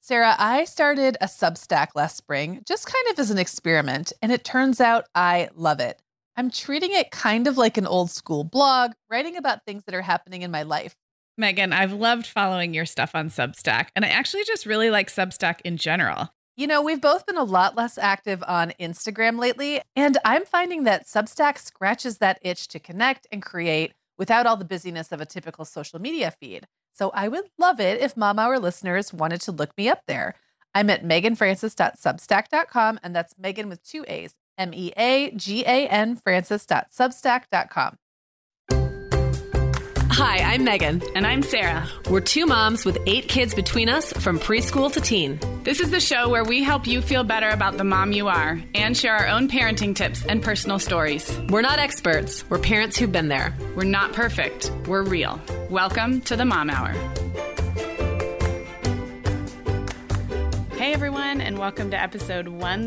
Sarah, I started a Substack last spring, just kind of as an experiment, and it turns out I love it. I'm treating it kind of like an old school blog, writing about things that are happening in my life. Megan, I've loved following your stuff on Substack, and I actually just really like Substack in general. You know, we've both been a lot less active on Instagram lately, and I'm finding that Substack scratches that itch to connect and create without all the busyness of a typical social media feed. So I would love it if Mom Hour listeners wanted to look me up there. I'm at meganfrancis.substack.com, and that's Megan with 2 A's, MEAGAN Francis.substack.com. Hi, I'm Megan. And I'm Sarah. We're two moms with 8 kids between us from preschool to teen. This is the show where we help you feel better about the mom you are and share our own parenting tips and personal stories. We're not experts. We're parents who've been there. We're not perfect. We're real. Welcome to the Mom Hour. Hey everyone, and welcome to episode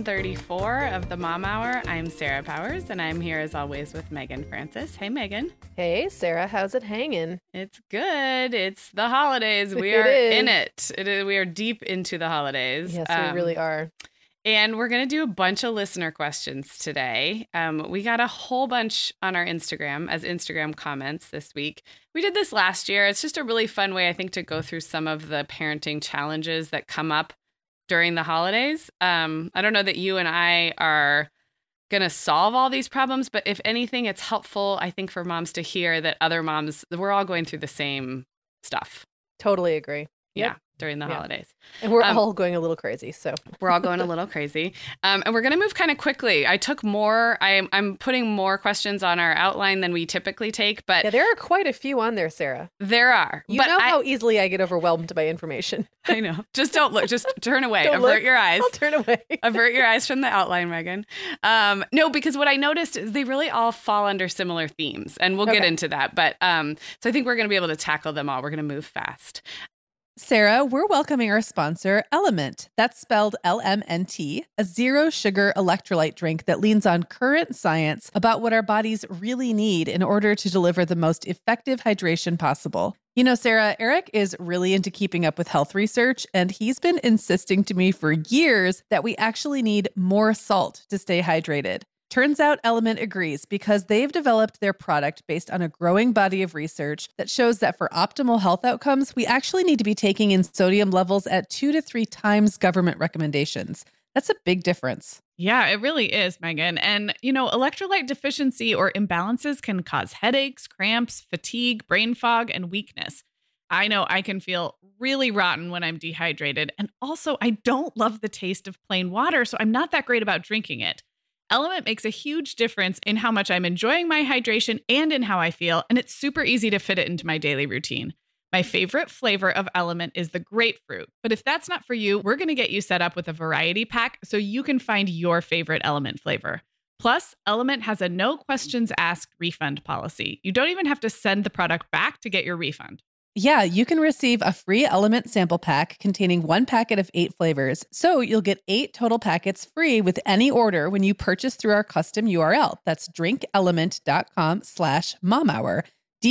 134 of the Mom Hour. I'm Sarah Powers, and I'm here as always with Megan Francis. Hey Megan. Hey Sarah, how's it hanging? It's good. It's the holidays. We are in it. We are deep into the holidays. Yes, we really are. And we're going to do a bunch of listener questions today. We got a whole bunch on our Instagram as Instagram comments this week. We did this last year. It's just a really fun way, I think, to go through some of the parenting challenges that come up during the holidays. I don't know that you and I are going to solve all these problems, but if anything, it's helpful, I think, for moms to hear that other moms, we're all going through the same stuff. Totally agree. Yeah. During the holidays. And we're all going a little crazy. So we're all going a little crazy. And we're going to move kind of quickly. I took more. I'm putting more questions on our outline than we typically take. But yeah, there are quite a few on there, Sarah. There are. You know how easily I get overwhelmed by information. I know. Just don't look. Just turn away. Don't Avert look. your eyes. I'll turn away. Avert your eyes from the outline, Megan. No, because what I noticed is they really all fall under similar themes. And we'll get into that. But so I think we're going to be able to tackle them all. We're going to move fast. Sarah, we're welcoming our sponsor, Element. That's spelled LMNT, a zero sugar electrolyte drink that leans on current science about what our bodies really need in order to deliver the most effective hydration possible. You know, Sarah, Eric is really into keeping up with health research, and he's been insisting to me for years that we actually need more salt to stay hydrated. Turns out Element agrees because they've developed their product based on a growing body of research that shows that for optimal health outcomes, we actually need to be taking in sodium levels at 2 to 3 times government recommendations. That's a big difference. Yeah, it really is, Megan. And, you know, electrolyte deficiency or imbalances can cause headaches, cramps, fatigue, brain fog, and weakness. I know I can feel really rotten when I'm dehydrated. And also, I don't love the taste of plain water, so I'm not that great about drinking it. Element makes a huge difference in how much I'm enjoying my hydration and in how I feel, and it's super easy to fit it into my daily routine. My favorite flavor of Element is the grapefruit, but if that's not for you, we're going to get you set up with a variety pack so you can find your favorite Element flavor. Plus, Element has a no questions asked refund policy. You don't even have to send the product back to get your refund. Yeah, you can receive a free Element sample pack containing 1 packet of 8 flavors. So you'll get 8 total packets free with any order when you purchase through our custom URL. That's drinkelement.com/momhour,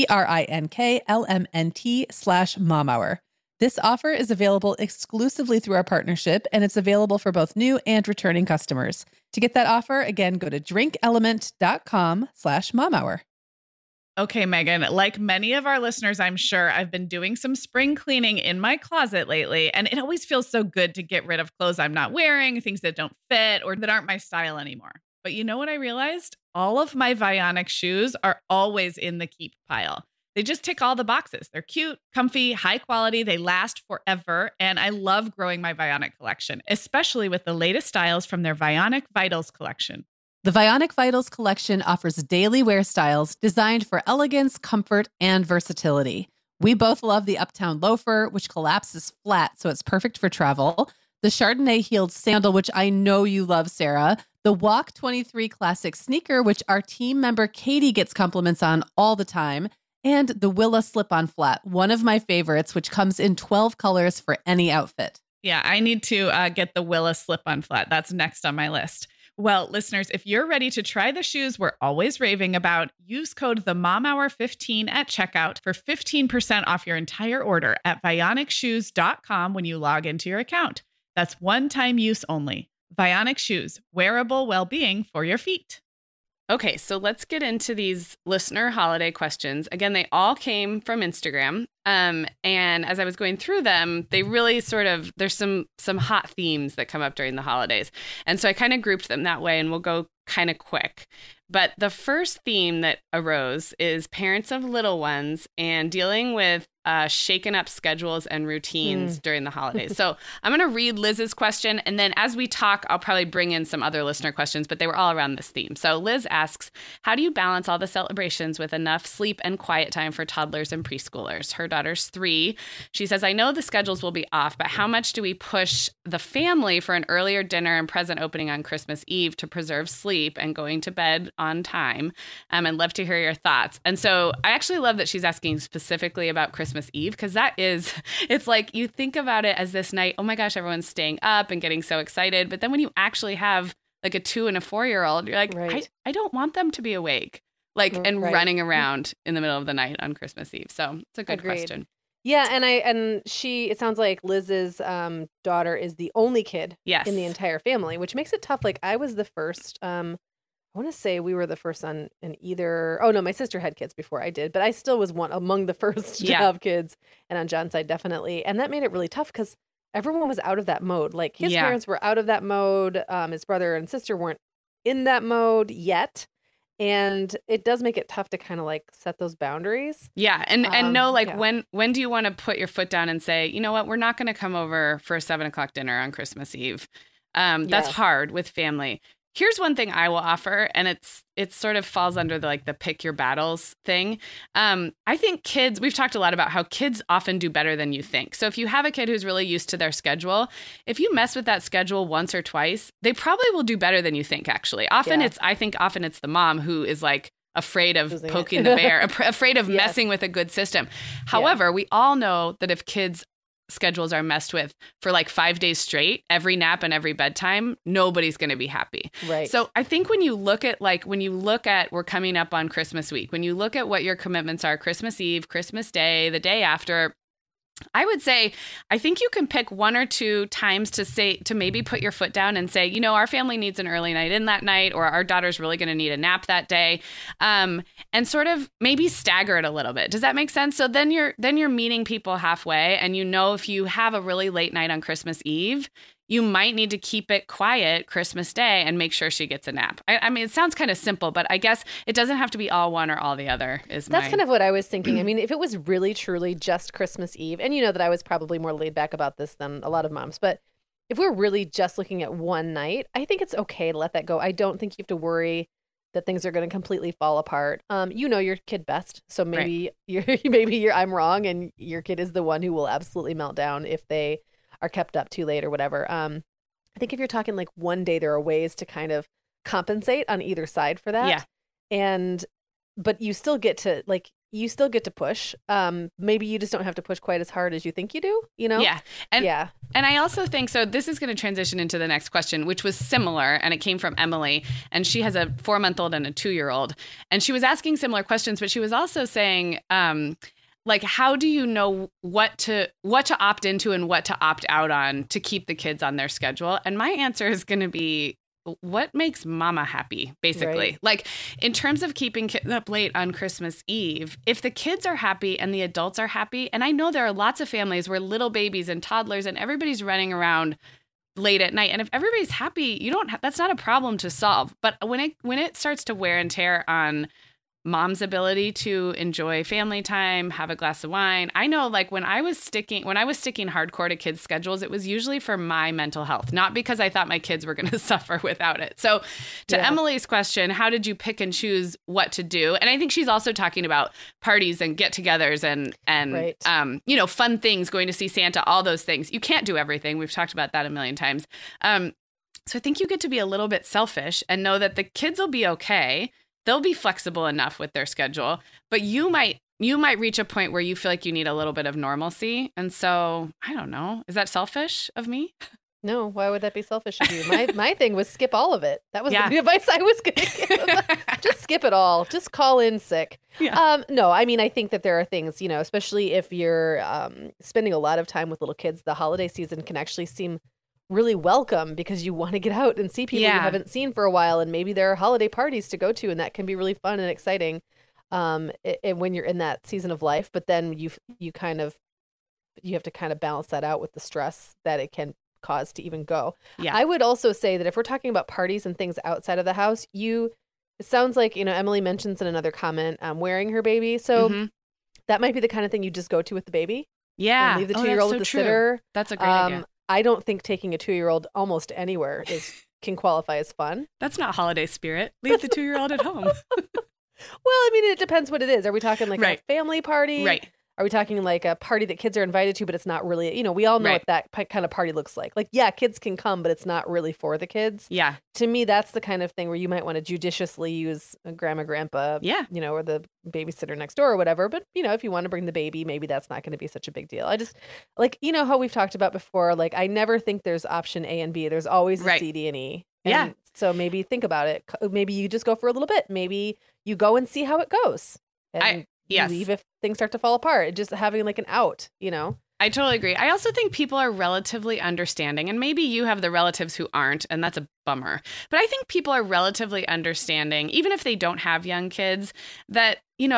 DRINKLMNT/momhour. This offer is available exclusively through our partnership, and it's available for both new and returning customers. To get that offer, again, go to drinkelement.com/momhour. Okay, Megan, like many of our listeners, I'm sure I've been doing some spring cleaning in my closet lately, and it always feels so good to get rid of clothes I'm not wearing, things that don't fit or that aren't my style anymore. But you know what I realized? All of my Vionic shoes are always in the keep pile. They just tick all the boxes. They're cute, comfy, high quality. They last forever. And I love growing my Vionic collection, especially with the latest styles from their Vionic Vitals collection. The Vionic Vitals collection offers daily wear styles designed for elegance, comfort, and versatility. We both love the Uptown loafer, which collapses flat, so it's perfect for travel. The Chardonnay heeled sandal, which I know you love, Sarah. The Walk 23 classic sneaker, which our team member Katie gets compliments on all the time. And the Willa slip-on flat, one of my favorites, which comes in 12 colors for any outfit. Yeah, I need to get the Willa slip-on flat. That's next on my list. Well, listeners, if you're ready to try the shoes we're always raving about, use code TheMomHour15 at checkout for 15% off your entire order at VionicShoes.com when you log into your account. That's one-time use only. Vionic Shoes, wearable well-being for your feet. Okay, so let's get into these listener holiday questions. Again, they all came from Instagram. And as I was going through them, they really there's some hot themes that come up during the holidays. And so I kind of grouped them that way, and we'll go kind of quick. But the first theme that arose is parents of little ones and dealing with shaken up schedules and routines during the holidays. So I'm going to read Liz's question, and then as we talk, I'll probably bring in some other listener questions, but they were all around this theme. So Liz asks, how do you balance all the celebrations with enough sleep and quiet time for toddlers and preschoolers? Her daughter's 3. She says, I know the schedules will be off, but how much do we push the family for an earlier dinner and present opening on Christmas Eve to preserve sleep and going to bed on time? And love to hear your thoughts. And so I actually love that she's asking specifically about Christmas Eve, because it's like you think about it as this night, oh my gosh, everyone's staying up and getting so excited. But then when you actually have like a 2 and a 4-year-old, you're like, right. I don't want them to be awake, and running around in the middle of the night on Christmas Eve. So it's a good question. Yeah, and it sounds like Liz's daughter is the only kid in the entire family, which makes it tough. Like I was the first. I want to say we were the first son in either. Oh no, my sister had kids before I did, but I still was one among the first to have kids, and on John's side definitely, and that made it really tough because everyone was out of that mode. Like his parents were out of that mode. His brother and sister weren't in that mode yet. And it does make it tough to kind of like set those boundaries. Yeah. And know, like, when do you want to put your foot down and say, you know what, we're not going to come over for a 7:00 dinner on Christmas Eve. That's hard with family. Here's one thing I will offer, and it sort of falls under the pick your battles thing. I think kids, we've talked a lot about how kids often do better than you think. So if you have a kid who's really used to their schedule, if you mess with that schedule once or twice, they probably will do better than you think, actually. I think often it's the mom who is like afraid of poking the bear, afraid of messing with a good system. However, we all know that if kids schedules are messed with for like 5 days straight, every nap and every bedtime, nobody's going to be happy. Right. So I think when you look at we're coming up on Christmas week, when you look at what your commitments are, Christmas Eve, Christmas Day, the day after, I would say, I think you can pick 1 or 2 times to maybe put your foot down and say, you know, our family needs an early night in that night, or our daughter's really going to need a nap that day, and sort of maybe stagger it a little bit. Does that make sense? So then you're meeting people halfway, and you know, if you have a really late night on Christmas Eve, you might need to keep it quiet Christmas Day and make sure she gets a nap. I mean, it sounds kind of simple, but I guess it doesn't have to be all one or all the other. That's kind of what I was thinking. I mean, if it was really, truly just Christmas Eve, and you know that I was probably more laid back about this than a lot of moms, but if we're really just looking at one night, I think it's okay to let that go. I don't think you have to worry that things are going to completely fall apart. You know your kid best, so maybe I'm wrong, and your kid is the one who will absolutely melt down if they are kept up too late or whatever. I think if you're talking like one day, there are ways to kind of compensate on either side for that. Yeah. But you still get to push. Maybe you just don't have to push quite as hard as you think you do, you know? Yeah. And I also think, so this is going to transition into the next question, which was similar, and it came from Emily, and she has a 4-month-old and a 2-year-old, and she was asking similar questions, but she was also saying, like, how do you know what to opt into and what to opt out on to keep the kids on their schedule? And my answer is going to be, what makes mama happy, basically. Right. Like, in terms of keeping kids up late on Christmas Eve, if the kids are happy and the adults are happy, and I know there are lots of families where little babies and toddlers and everybody's running around late at night, and if everybody's happy, that's not a problem to solve. But when it starts to wear and tear on mom's ability to enjoy family time, have a glass of wine. I know, like, when I was sticking hardcore to kids' schedules, it was usually for my mental health, not because I thought my kids were going to suffer without it. So to Emily's question, how did you pick and choose what to do? And I think she's also talking about parties and get-togethers and you know, fun things, going to see Santa, all those things. You can't do everything. We've talked about that a million times. So I think you get to be a little bit selfish and know that the kids will be okay. They'll be flexible enough with their schedule, but you might reach a point where you feel like you need a little bit of normalcy. And so, I don't know, is that selfish of me? No, why would that be selfish of you? My thing was skip all of it. That was Yeah. the advice I was going to give. Just skip it all. Just call in sick. Yeah. No, I mean, I think that there are things, especially if you're spending a lot of time with little kids, the holiday season can actually seem really welcome because you want to get out and see people you haven't seen for a while. And maybe there are holiday parties to go to, and that can be really fun and exciting and when you're in that season of life. But then you have to kind of balance that out with the stress that it can cause to even go. Yeah. I would also say that if we're talking about parties and things outside of the house, it sounds like, Emily mentions in another comment, wearing her baby. So that might be the kind of thing you just go to with the baby. Yeah. And leave the 2-year-old with the sitter. That's a great idea. I don't think taking a 2-year-old almost anywhere can qualify as fun. That's not holiday spirit. Leave the 2-year-old at home. Well, I mean, it depends what it is. Are we talking like a family party? Right. Are we talking like a party that kids are invited to, but it's not really, we all know what that kind of party looks like. Like, yeah, kids can come, but it's not really for the kids. Yeah. To me, that's the kind of thing where you might want to judiciously use a grandma, grandpa, or the babysitter next door or whatever. But, if you want to bring the baby, maybe that's not going to be such a big deal. I just, like, how we've talked about before, like, I never think there's option A and B. There's always a C, D, and E. And so maybe think about it. Maybe you just go for a little bit. Maybe you go and see how it goes. And you leave if things start to fall apart. Just having like an out, I totally agree. I also think people are relatively understanding, and maybe you have the relatives who aren't, and that's a bummer. But I think people are relatively understanding, even if they don't have young kids, that,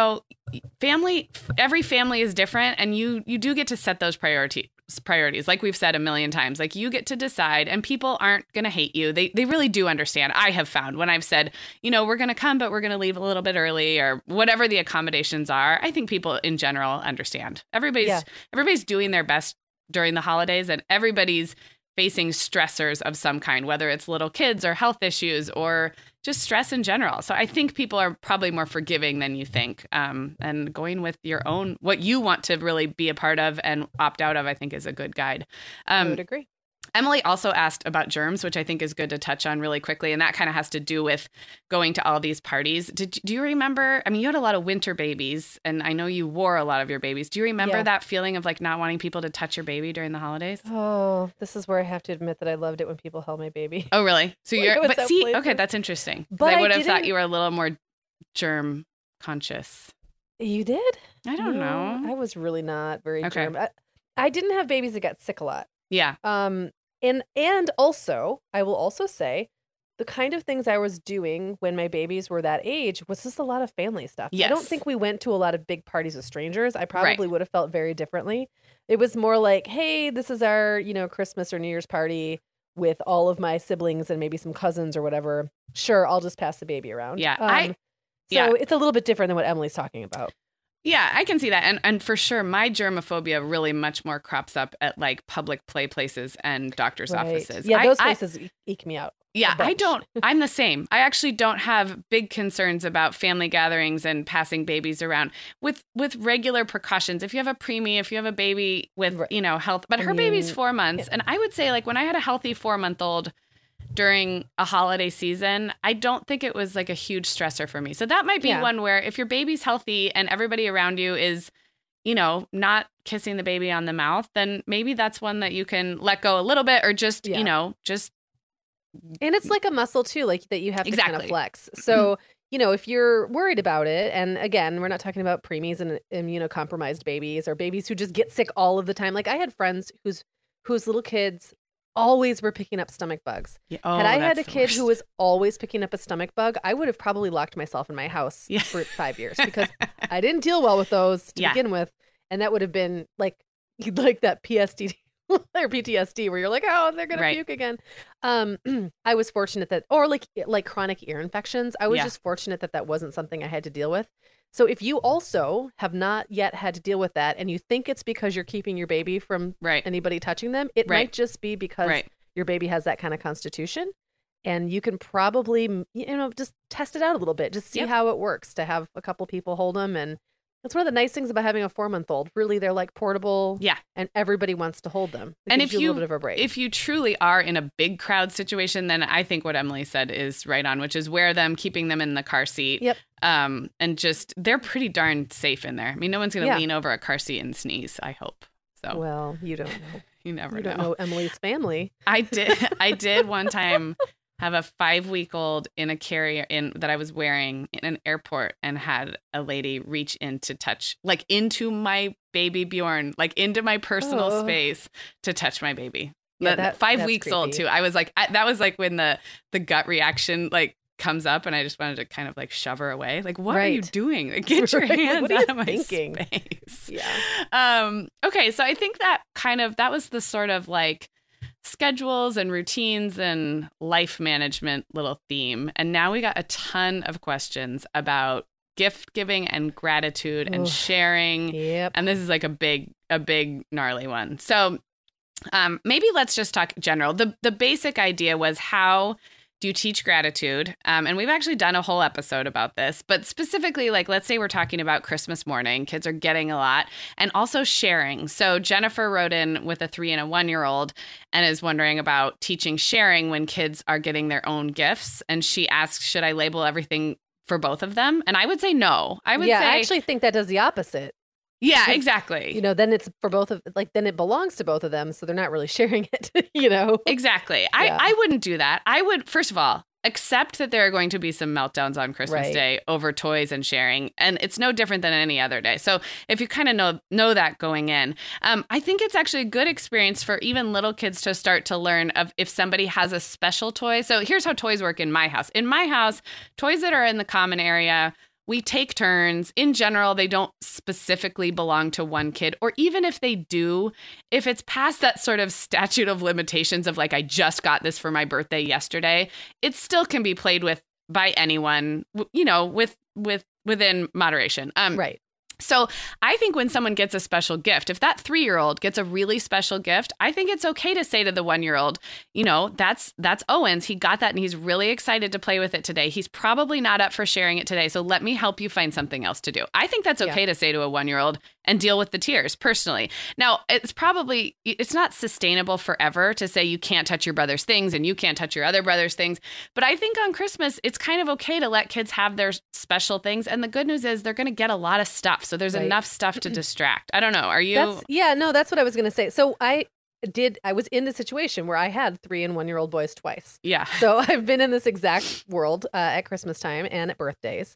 every family is different, and you do get to set those priorities. Like we've said a million times, like you get to decide, and people aren't going to hate you. They really do understand. I have found when I've said, we're going to come, but we're going to leave a little bit early or whatever the accommodations are. I think people in general understand. Everybody's doing their best during the holidays, and everybody's facing stressors of some kind, whether it's little kids or health issues or just stress in general. So I think people are probably more forgiving than you think. And going with your own, what you want to really be a part of and opt out of, I think is a good guide. I would agree. Emily also asked about germs, which I think is good to touch on really quickly. And that kind of has to do with going to all these parties. Do you remember? I mean, you had a lot of winter babies, and I know you wore a lot of your babies. Do you remember that feeling of like not wanting people to touch your baby during the holidays? Oh, this is where I have to admit that I loved it when people held my baby. Oh, really? So places. Okay, that's interesting. But I would have thought you were a little more germ conscious. You did? I don't know. I was really not very germ. I didn't have babies that got sick a lot. Yeah. And also, I will also say, the kind of things I was doing when my babies were that age was just a lot of family stuff. Yes. I don't think we went to a lot of big parties with strangers. I probably would have felt very differently. It was more like, hey, this is our, Christmas or New Year's party with all of my siblings and maybe some cousins or whatever. Sure, I'll just pass the baby around. Yeah. So it's a little bit different than what Emily's talking about. Yeah, I can see that. And for sure, my germophobia really much more crops up at like public play places and doctor's offices. Yeah, those places eke me out. Yeah, I'm the same. I actually don't have big concerns about family gatherings and passing babies around with regular precautions. If you have a preemie, if you have a baby with, health, but her baby's 4 months. And I would say like when I had a healthy 4-month-old during a holiday season, I don't think it was like a huge stressor for me. So that might be one where if your baby's healthy and everybody around you is, not kissing the baby on the mouth, then maybe that's one that you can let go a little bit or just, just. And it's like a muscle too, like that you have to kind of flex. So, if you're worried about it, and again, we're not talking about preemies and immunocompromised babies or babies who just get sick all of the time. Like I had friends whose little kids always were picking up stomach bugs. Yeah. Oh, had I had a kid who was always picking up a stomach bug, I would have probably locked myself in my house for 5 years because I didn't deal well with those to begin with. And that would have been like that PSD or PTSD where you're like, oh, they're going to puke again. I was fortunate that, or like chronic ear infections, I was just fortunate that wasn't something I had to deal with. So if you also have not yet had to deal with that and you think it's because you're keeping your baby from anybody touching them, it might just be because your baby has that kind of constitution. And you can probably, just test it out a little bit, just see how it works to have a couple people hold them. And that's one of the nice things about having a 4-month-old. Really, they're like portable. Yeah. And everybody wants to hold them. It gives you a little bit of a break. If you truly are in a big crowd situation, then I think what Emily said is right on, which is wear them, keeping them in the car seat. Yep. And just, they're pretty darn safe in there. I mean, no one's going to lean over a car seat and sneeze, I hope. So. Well, you don't know. You never You don't know Emily's family. I did one time have a 5-week-old in a carrier that I was wearing in an airport, and had a lady reach in to touch, like, into my baby Bjorn, like into my personal space to touch my baby. Yeah, 5 weeks creepy. old too. I was like, that was like when the gut reaction like comes up, and I just wanted to kind of like shove her away. Like, what are you doing? Like, get your hands out of my space. Yeah. Okay. So I think that was the sort of like schedules and routines and life management little theme. And now we got a ton of questions about gift giving and gratitude and sharing. Yep. And this is like a big gnarly one. So maybe let's just talk general. The basic idea was, how do you teach gratitude? And we've actually done a whole episode about this, but specifically, like, let's say we're talking about Christmas morning. Kids are getting a lot, and also sharing. So Jennifer wrote in with a 3 and a 1-year-old and is wondering about teaching sharing when kids are getting their own gifts. And she asks, should I label everything for both of them? And I would say no. I actually think that does the opposite. Yeah, exactly. Then it's for both of, like, then it belongs to both of them. So they're not really sharing it, Exactly. Yeah. I wouldn't do that. I would, first of all, accept that there are going to be some meltdowns on Christmas Day over toys and sharing. And it's no different than any other day. So if you kind of know that going in, I think it's actually a good experience for even little kids to start to learn of if somebody has a special toy. So here's how toys work in my house. In my house, toys that are in the common area, we take turns. In general, they don't specifically belong to one kid, or even if they do, if it's past that sort of statute of limitations of like, I just got this for my birthday yesterday, it still can be played with by anyone, within moderation. Right. So I think when someone gets a special gift, if that 3-year-old gets a really special gift, I think it's okay to say to the 1-year-old, that's Owen's. He got that and he's really excited to play with it today. He's probably not up for sharing it today. So let me help you find something else to do. I think that's okay to say to a 1-year-old and deal with the tears personally. Now, it's not sustainable forever to say you can't touch your brother's things and you can't touch your other brother's things. But I think on Christmas, it's kind of okay to let kids have their special things. And the good news is they're going to get a lot of stuff. So there's enough stuff to distract. I don't know. Are you? That's what I was going to say. So I was in the situation where I had 3 and 1-year-old boys twice. Yeah. So I've been in this exact world at Christmas time and at birthdays.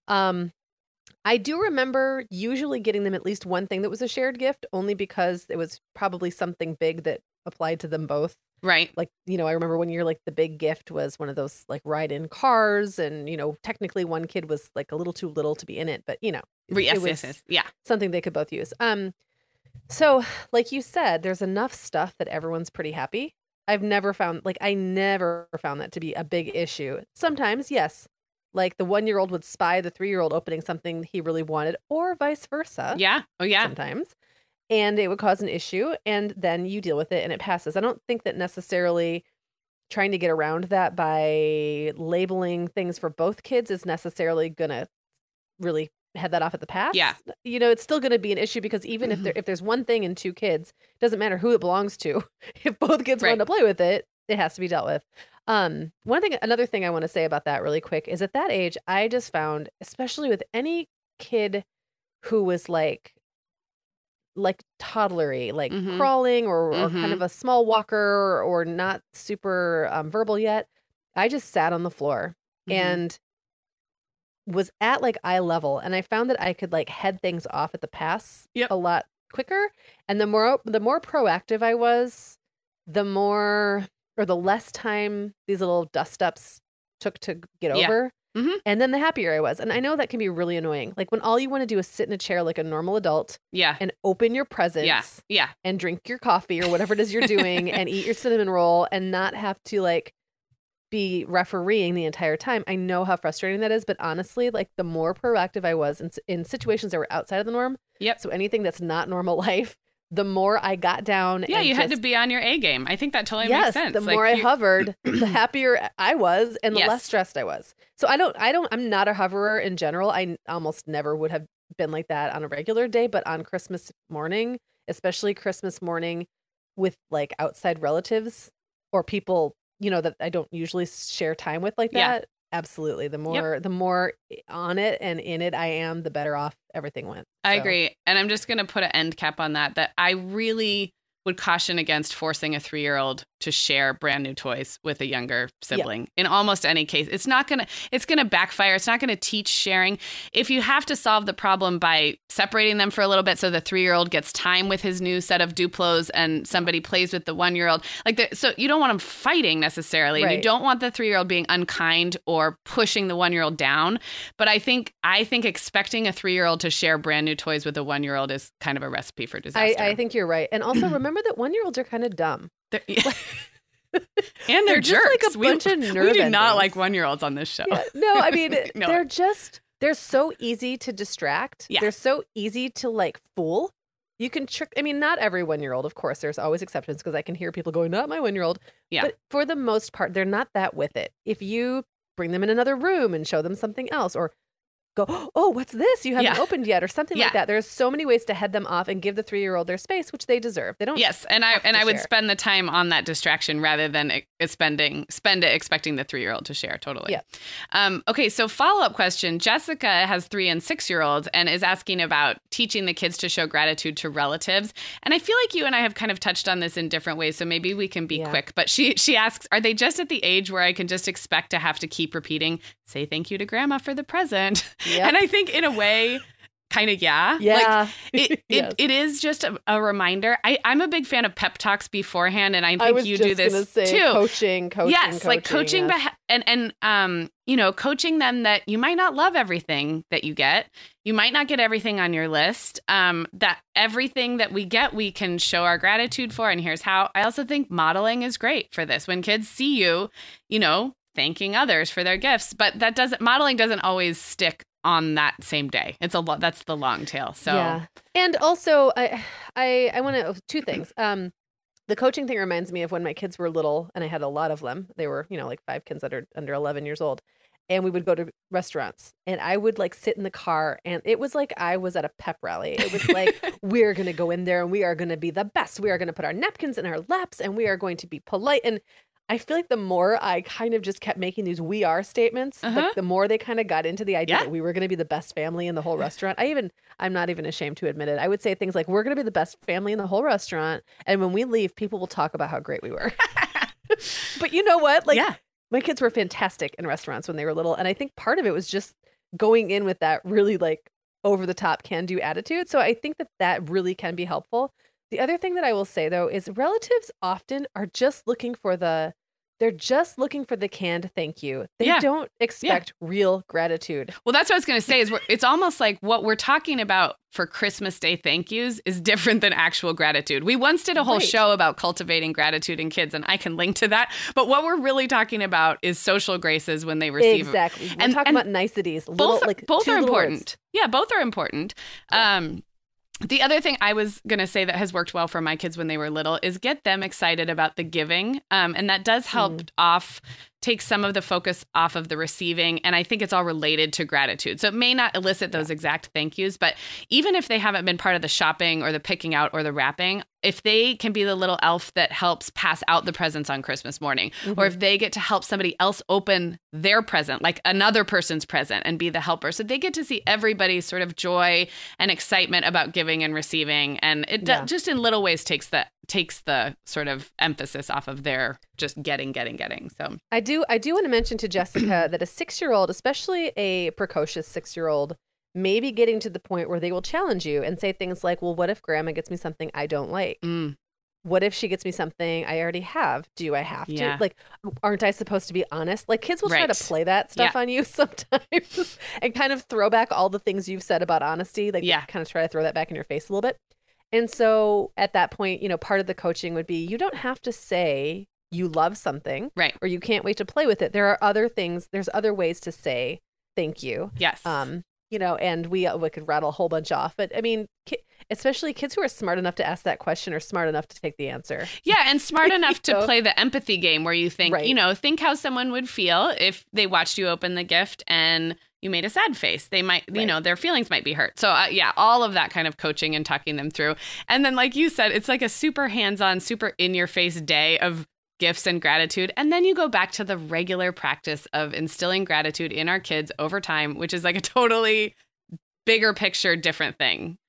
I do remember usually getting them at least one thing that was a shared gift, only because it was probably something big that applied to them both. Right. Like, I remember one year, like, the big gift was one of those like ride-in cars, and technically one kid was like a little too little to be in it, but it was something they could both use. So like you said, there's enough stuff that everyone's pretty happy. I never found that to be a big issue. Sometimes, yes. Like the 1-year-old would spy the 3-year-old opening something he really wanted, or vice versa. Yeah. Oh, yeah. Sometimes. And it would cause an issue, and then you deal with it and it passes. I don't think that necessarily trying to get around that by labeling things for both kids is necessarily going to really head that off at the pass. Yeah. It's still going to be an issue, because even if there's one thing in 2 kids, it doesn't matter who it belongs to. If both kids want to play with it, it has to be dealt with. Another thing I want to say about that really quick is, at that age, I just found, especially with any kid who was like toddlery, like crawling or kind of a small walker or not super verbal yet, I just sat on the floor and was at like eye level, and I found that I could like head things off at the pass a lot quicker. And the more proactive I was, the less time these little dust ups took to get over. And then the happier I was. And I know that can be really annoying. Like when all you want to do is sit in a chair like a normal adult and open your presents and drink your coffee or whatever it is you're doing and eat your cinnamon roll and not have to like be refereeing the entire time. I know how frustrating that is, but honestly, like the more proactive I was in situations that were outside of the norm. So anything that's not normal life, the more I got down. Yeah, you had to be on your A game. I think that totally makes sense. The more I hovered, the happier I was and the less stressed I was. So I'm not a hoverer in general. I almost never would have been like that on a regular day, but on Christmas morning, especially Christmas morning with like outside relatives or people, that I don't usually share time with like that. Absolutely. The more on it and in it I am, the better off everything went. I agree. And I'm just going to put an end cap on that I really would caution against forcing a 3-year-old to share brand new toys with a younger sibling. In almost any case, it's going to backfire. It's not going to teach sharing. If you have to solve the problem by separating them for a little bit so the 3-year-old gets time with his new set of Duplos and somebody plays with the 1-year-old, so you don't want them fighting necessarily. Right. And you don't want the 3-year-old being unkind or pushing the 1-year-old down. But I think expecting a 3-year-old to share brand new toys with a 1-year-old is kind of a recipe for disaster. I think you're right. And also remember that 1-year-olds are kind of dumb. And they're jerks. Just like a bunch of nerve We do not endings. like 1-year-olds on this show. Yeah. No, I mean, No. they're so easy to distract. Yeah. They're so easy to like fool. You can trick. I mean, not every 1-year-old, of course. There's always exceptions because I can hear people going, not my 1-year-old. Yeah. But for the most part, they're not that with it. If you bring them in another room and show them something else or go, oh, what's this? You haven't opened yet or something like that. There's so many ways to head them off and give the 3-year-old their space, which they deserve. They don't. Yes, and I would spend the time on that distraction rather than spend it expecting the 3-year-old to share. Totally. Yeah. Okay, so follow-up question. Jessica has 3 and 6-year-olds and is asking about teaching the kids to show gratitude to relatives. And I feel like you and I have kind of touched on this in different ways, so maybe we can be quick. But she asks, are they just at the age where I can just expect to have to keep repeating, say thank you to grandma for the present? Yep. And I think in a way, kind of, yeah. Yeah. Like, it is just a reminder. I'm a big fan of pep talks beforehand, and I think you do this too. Coaching. Yes, like coaching, yes. and coaching them that you might not love everything that you get. You might not get everything on your list. That everything that we get, we can show our gratitude for. And here's how. I also think modeling is great for this. When kids see you, thanking others for their gifts, but modeling doesn't always stick on that same day. That's the long tail. So yeah. And also I want to, 2 things. The coaching thing reminds me of when my kids were little and I had a lot of them. They were, like 5 kids that are under 11 years old. And we would go to restaurants and I would like sit in the car and it was like I was at a pep rally. It was like, we're going to go in there and we are going to be the best. We are going to put our napkins in our laps and we are going to be polite. And I feel like the more I kind of just kept making these we are statements, like the more they kind of got into the idea that we were going to be the best family in the whole restaurant. I'm not even ashamed to admit it. I would say things like, we're going to be the best family in the whole restaurant. And when we leave, people will talk about how great we were. But you know what? My kids were fantastic in restaurants when they were little. And I think part of it was just going in with that really like over the top can do attitude. So I think that really can be helpful. The other thing that I will say, though, is relatives often are just looking for the canned thank you. They don't expect real gratitude. Well, that's what I was going to say is it's almost like what we're talking about for Christmas Day thank yous is different than actual gratitude. We once did a whole show about cultivating gratitude in kids, and I can link to that. But what we're really talking about is social graces when they receive. Exactly. We're talking about niceties. Both are important. Words. Yeah, both are important. The other thing I was going to say that has worked well for my kids when they were little is get them excited about the giving. And that does help take some of the focus off of the receiving. And I think it's all related to gratitude. So it may not elicit those exact thank yous, but even if they haven't been part of the shopping or the picking out or the wrapping, if they can be the little elf that helps pass out the presents on Christmas morning, or if they get to help somebody else open their present, like another person's present, and be the helper. So they get to see everybody's sort of joy and excitement about giving and receiving. And it just in little ways takes the sort of emphasis off of their just getting. So I do want to mention to Jessica that a 6-year-old, especially a precocious 6-year-old, may be getting to the point where they will challenge you and say things like, well, what if grandma gets me something I don't like? What if she gets me something I already have? Do I have to? Like, aren't I supposed to be honest? Like, kids will try to play that stuff on you sometimes and kind of throw back all the things you've said about honesty. Like, kind of try to throw that back in your face a little bit. And so at that point, part of the coaching would be, you don't have to say you love something, or you can't wait to play with it. There are other things. There's other ways to say thank you. Yes. And we could rattle a whole bunch off. But I mean, especially kids who are smart enough to ask that question are smart enough to take the answer. Yeah, and smart enough to play the empathy game where you think, think how someone would feel if they watched you open the gift and you made a sad face. They might, their feelings might be hurt. So all of that kind of coaching and talking them through. And then like you said, it's like a super hands-on, super in-your-face day of gifts and gratitude. And then you go back to the regular practice of instilling gratitude in our kids over time, which is like a totally bigger picture, different thing.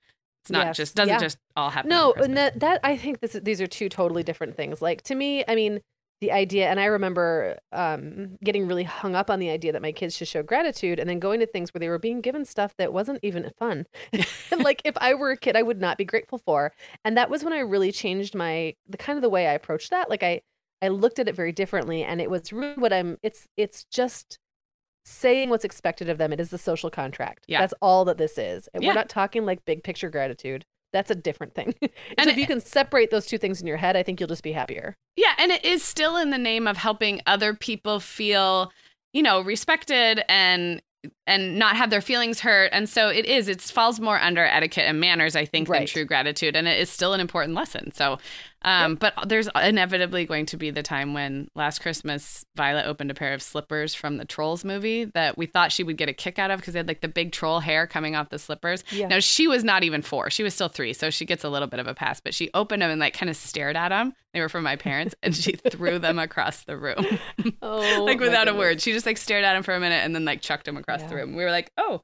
It's not just doesn't just all happen. No, and that I think these are two totally different things. Like to me, I mean, the idea, and I remember getting really hung up on the idea that my kids should show gratitude, and then going to things where they were being given stuff that wasn't even fun. And like if I were a kid, I would not be grateful for. And that was when I really changed the way I approached that. Like I looked at it very differently, and it was really it's just saying what's expected of them. It is the social contract. Yeah. That's all that this is. And we're not talking like big picture gratitude. That's a different thing. And so if you can separate those two things in your head, I think you'll just be happier. Yeah. And it is still in the name of helping other people feel, respected and not have their feelings hurt. And so it falls more under etiquette and manners, I think, than true gratitude. And it is still an important lesson. So, but there's inevitably going to be the time when last Christmas, Violet opened a pair of slippers from the Trolls movie that we thought she would get a kick out of because they had like the big troll hair coming off the slippers. Yeah. Now, she was not even 4. She was still 3. So she gets a little bit of a pass, but she opened them and like kind of stared at them. They were from my parents and she threw them across the room. Oh, like without a word. She just like stared at them for a minute and then like chucked them across the room. We were like, oh,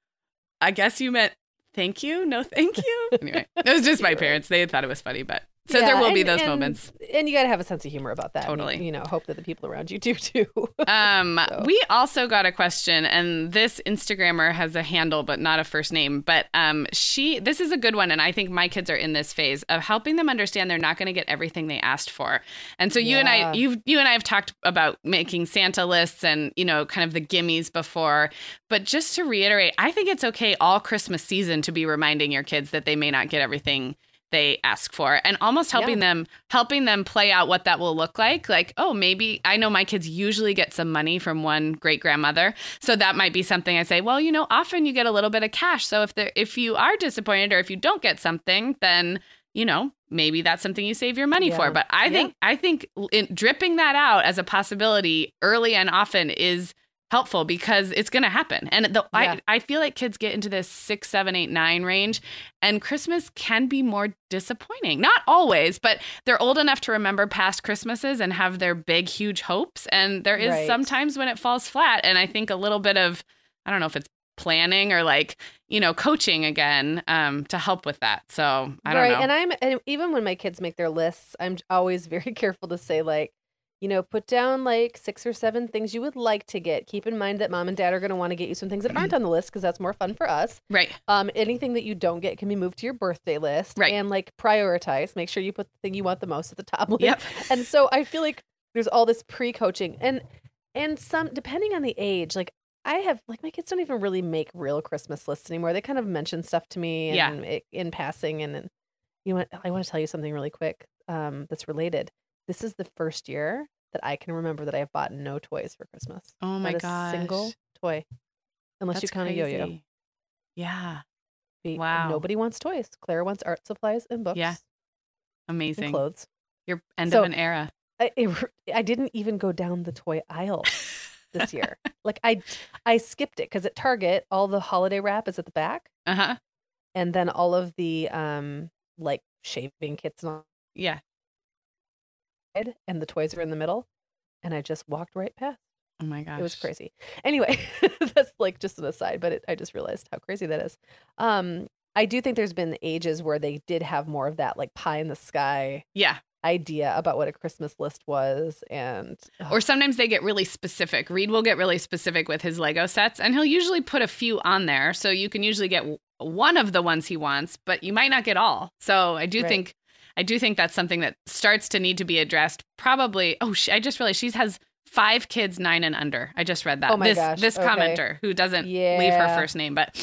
I guess you meant thank you. No, thank you. Anyway, it was just my parents. They thought it was funny, but so there will be those moments. And you got to have a sense of humor about that. Totally. And, hope that the people around you do too. We also got a question, and this Instagrammer has a handle, but not a first name. But this is a good one. And I think my kids are in this phase of helping them understand they're not going to get everything they asked for. And so you and I have talked about making Santa lists and, kind of the gimmies before. But just to reiterate, I think it's okay all Christmas season to be reminding your kids that they may not get everything they ask for, and almost helping them play out what that will look like. Like, oh, maybe I know my kids usually get some money from one great grandmother. So that might be something I say, well, often you get a little bit of cash. So if you are disappointed or if you don't get something, then, maybe that's something you save your money for. But I think dripping that out as a possibility early and often is helpful because it's going to happen. And I feel like kids get into this 6, 7, 8, 9 range and Christmas can be more disappointing. Not always, but they're old enough to remember past Christmases and have their big, huge hopes. And there is sometimes when it falls flat. And I think a little bit of, I don't know if it's planning or like, coaching again to help with that. So I don't know. And even when my kids make their lists, I'm always very careful to say like, put down like 6 or 7 things you would like to get. Keep in mind that mom and dad are going to want to get you some things that aren't on the list because that's more fun for us. Right. Anything that you don't get can be moved to your birthday list. Right. And like prioritize. Make sure you put the thing you want the most at the top. Yep. And so I feel like there's all this pre-coaching and some, depending on the age, like I have, like my kids don't even really make real Christmas lists anymore. They kind of mention stuff to me in passing. And I want to tell you something really quick that's related. This is the first year that I can remember that I have bought no toys for Christmas. Oh my gosh. Not a single toy. Unless you count a yo-yo. Yeah. Wow. Nobody wants toys. Claire wants art supplies and books. Yeah. Amazing. And clothes. You're end of an era. I didn't even go down the toy aisle this year. Like I skipped it because at Target, all the holiday wrap is at the back. Uh-huh. And then all of the like shaving kits and all. Yeah. And the toys are in the middle, and I just walked right past. Oh my gosh. It was crazy. Anyway, that's like just an aside, but I just realized how crazy that is. I do think there's been ages where they did have more of that like pie in the sky idea about what a Christmas list was. Or sometimes they get really specific. Reed will get really specific with his Lego sets, and he'll usually put a few on there. So you can usually get one of the ones he wants, but you might not get all. So I do think that's something that starts to need to be addressed. Probably. Oh, I just realized she has 5 kids 9 and under. I just read that. Oh my gosh. This commenter who doesn't leave her first name, but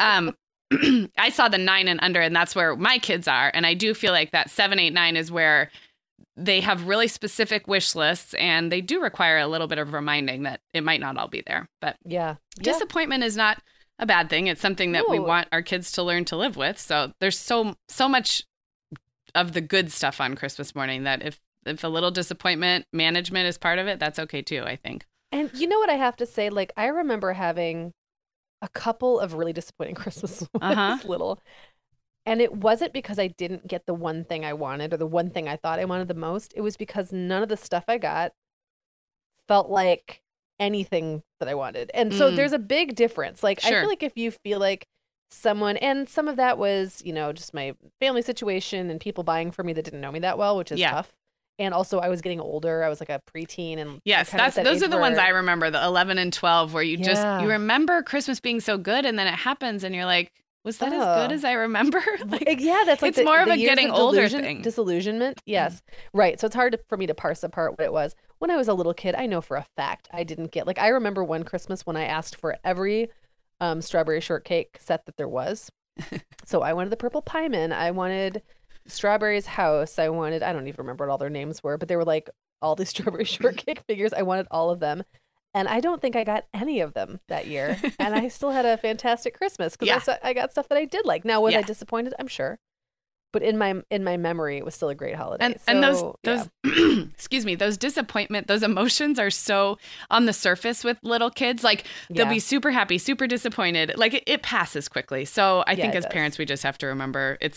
I saw the 9 and under, and that's where my kids are. And I do feel like that 7, 8, 9 is where they have really specific wish lists, and they do require a little bit of reminding that it might not all be there. But disappointment is not a bad thing. It's something that we want our kids to learn to live with. So there's so much of the good stuff on Christmas morning that if a little disappointment management is part of it, that's okay too, I think. And you know what I have to say? Like, I remember having a couple of really disappointing Christmas when I was little. And it wasn't because I didn't get the one thing I wanted or the one thing I thought I wanted the most. It was because none of the stuff I got felt like anything that I wanted. And so there's a big difference. Like, I feel like if you feel like someone, and some of that was, just my family situation and people buying for me that didn't know me that well, which is tough. And also I was getting older. I was like a preteen. And yes, those are the ones I remember, the 11 and 12, where you remember Christmas being so good. And then it happens and you're like, was that as good as I remember? That's like it's more of a getting older thing. Disillusionment. Yes. Right. So it's hard for me to parse apart what it was. When I was a little kid, I know for a fact I didn't get, I remember one Christmas when I asked for every strawberry shortcake set that there was. So I wanted the Purple Pieman. I wanted Strawberry's House. I don't even remember what all their names were, but they were like all these strawberry shortcake figures. I wanted all of them. And I don't think I got any of them that year. And I still had a fantastic Christmas because I got stuff that I did like. Now, was I disappointed? I'm sure. But in my memory, it was still a great holiday. And those excuse me, those disappointment, those emotions are so on the surface with little kids. Like they'll be super happy, super disappointed. Like it passes quickly. So I think as parents, we just have to remember it's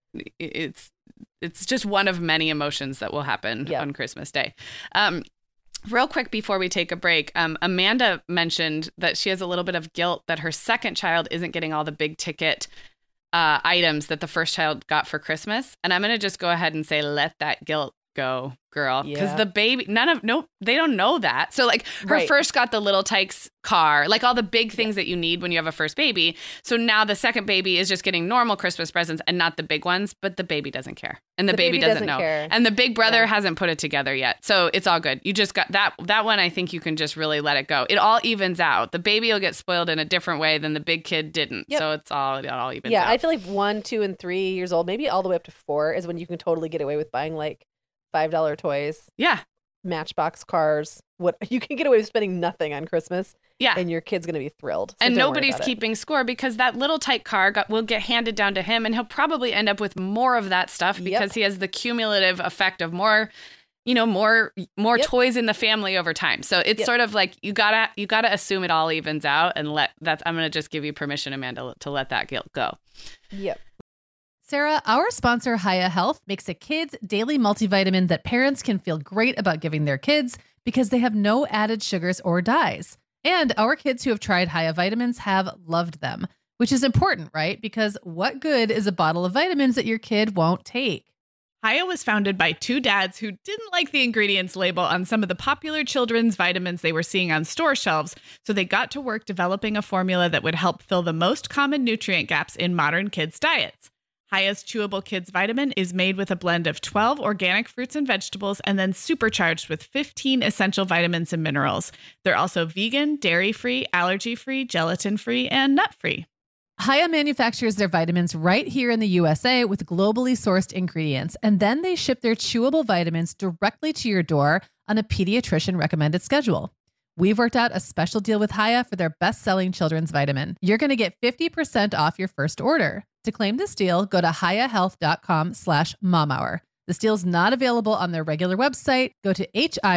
just one of many emotions that will happen on Christmas Day. Real quick before we take a break, Amanda mentioned that she has a little bit of guilt that her second child isn't getting all the big ticket items that the first child got for Christmas. And I'm going to just go ahead and say, let that guilt go, girl. Because the baby, they don't know that. So like her first got the Little Tikes car, like all the big things that you need when you have a first baby. So now the second baby is just getting normal Christmas presents and not the big ones, but the baby doesn't care. And the baby doesn't know. Care. And the big brother hasn't put it together yet. So it's all good. You just got that one. I think you can just really let it go. It all evens out. The baby will get spoiled in a different way than the big kid didn't. Yep. So it all evens out. Yeah, I feel like 1, 2, and 3 years old, maybe all the way up to 4 is when you can totally get away with buying like $5 toys. Yeah. Matchbox cars. What you can get away with spending nothing on Christmas. Yeah. And your kid's going to be thrilled. So and nobody's keeping score because that Little Tike car will get handed down to him and he'll probably end up with more of that stuff because he has the cumulative effect of more toys in the family over time. So it's sort of like you gotta assume it all evens out and I'm going to just give you permission, Amanda, to let that guilt go. Yep. Sarah, our sponsor, Hiya Health, makes a kids' daily multivitamin that parents can feel great about giving their kids because they have no added sugars or dyes. And our kids who have tried Hiya vitamins have loved them, which is important, right? Because what good is a bottle of vitamins that your kid won't take? Hiya was founded by 2 dads who didn't like the ingredients label on some of the popular children's vitamins they were seeing on store shelves, so they got to work developing a formula that would help fill the most common nutrient gaps in modern kids' diets. Hiya's Chewable Kids Vitamin is made with a blend of 12 organic fruits and vegetables and then supercharged with 15 essential vitamins and minerals. They're also vegan, dairy-free, allergy-free, gelatin-free, and nut-free. Hiya manufactures their vitamins right here in the USA with globally sourced ingredients, and then they ship their chewable vitamins directly to your door on a pediatrician recommended schedule. We've worked out a special deal with Hiya for their best-selling children's vitamin. You're going to get 50% off your first order. To claim this deal, go to hiyahealth.com/momhour. This deal's not available on their regular website. Go to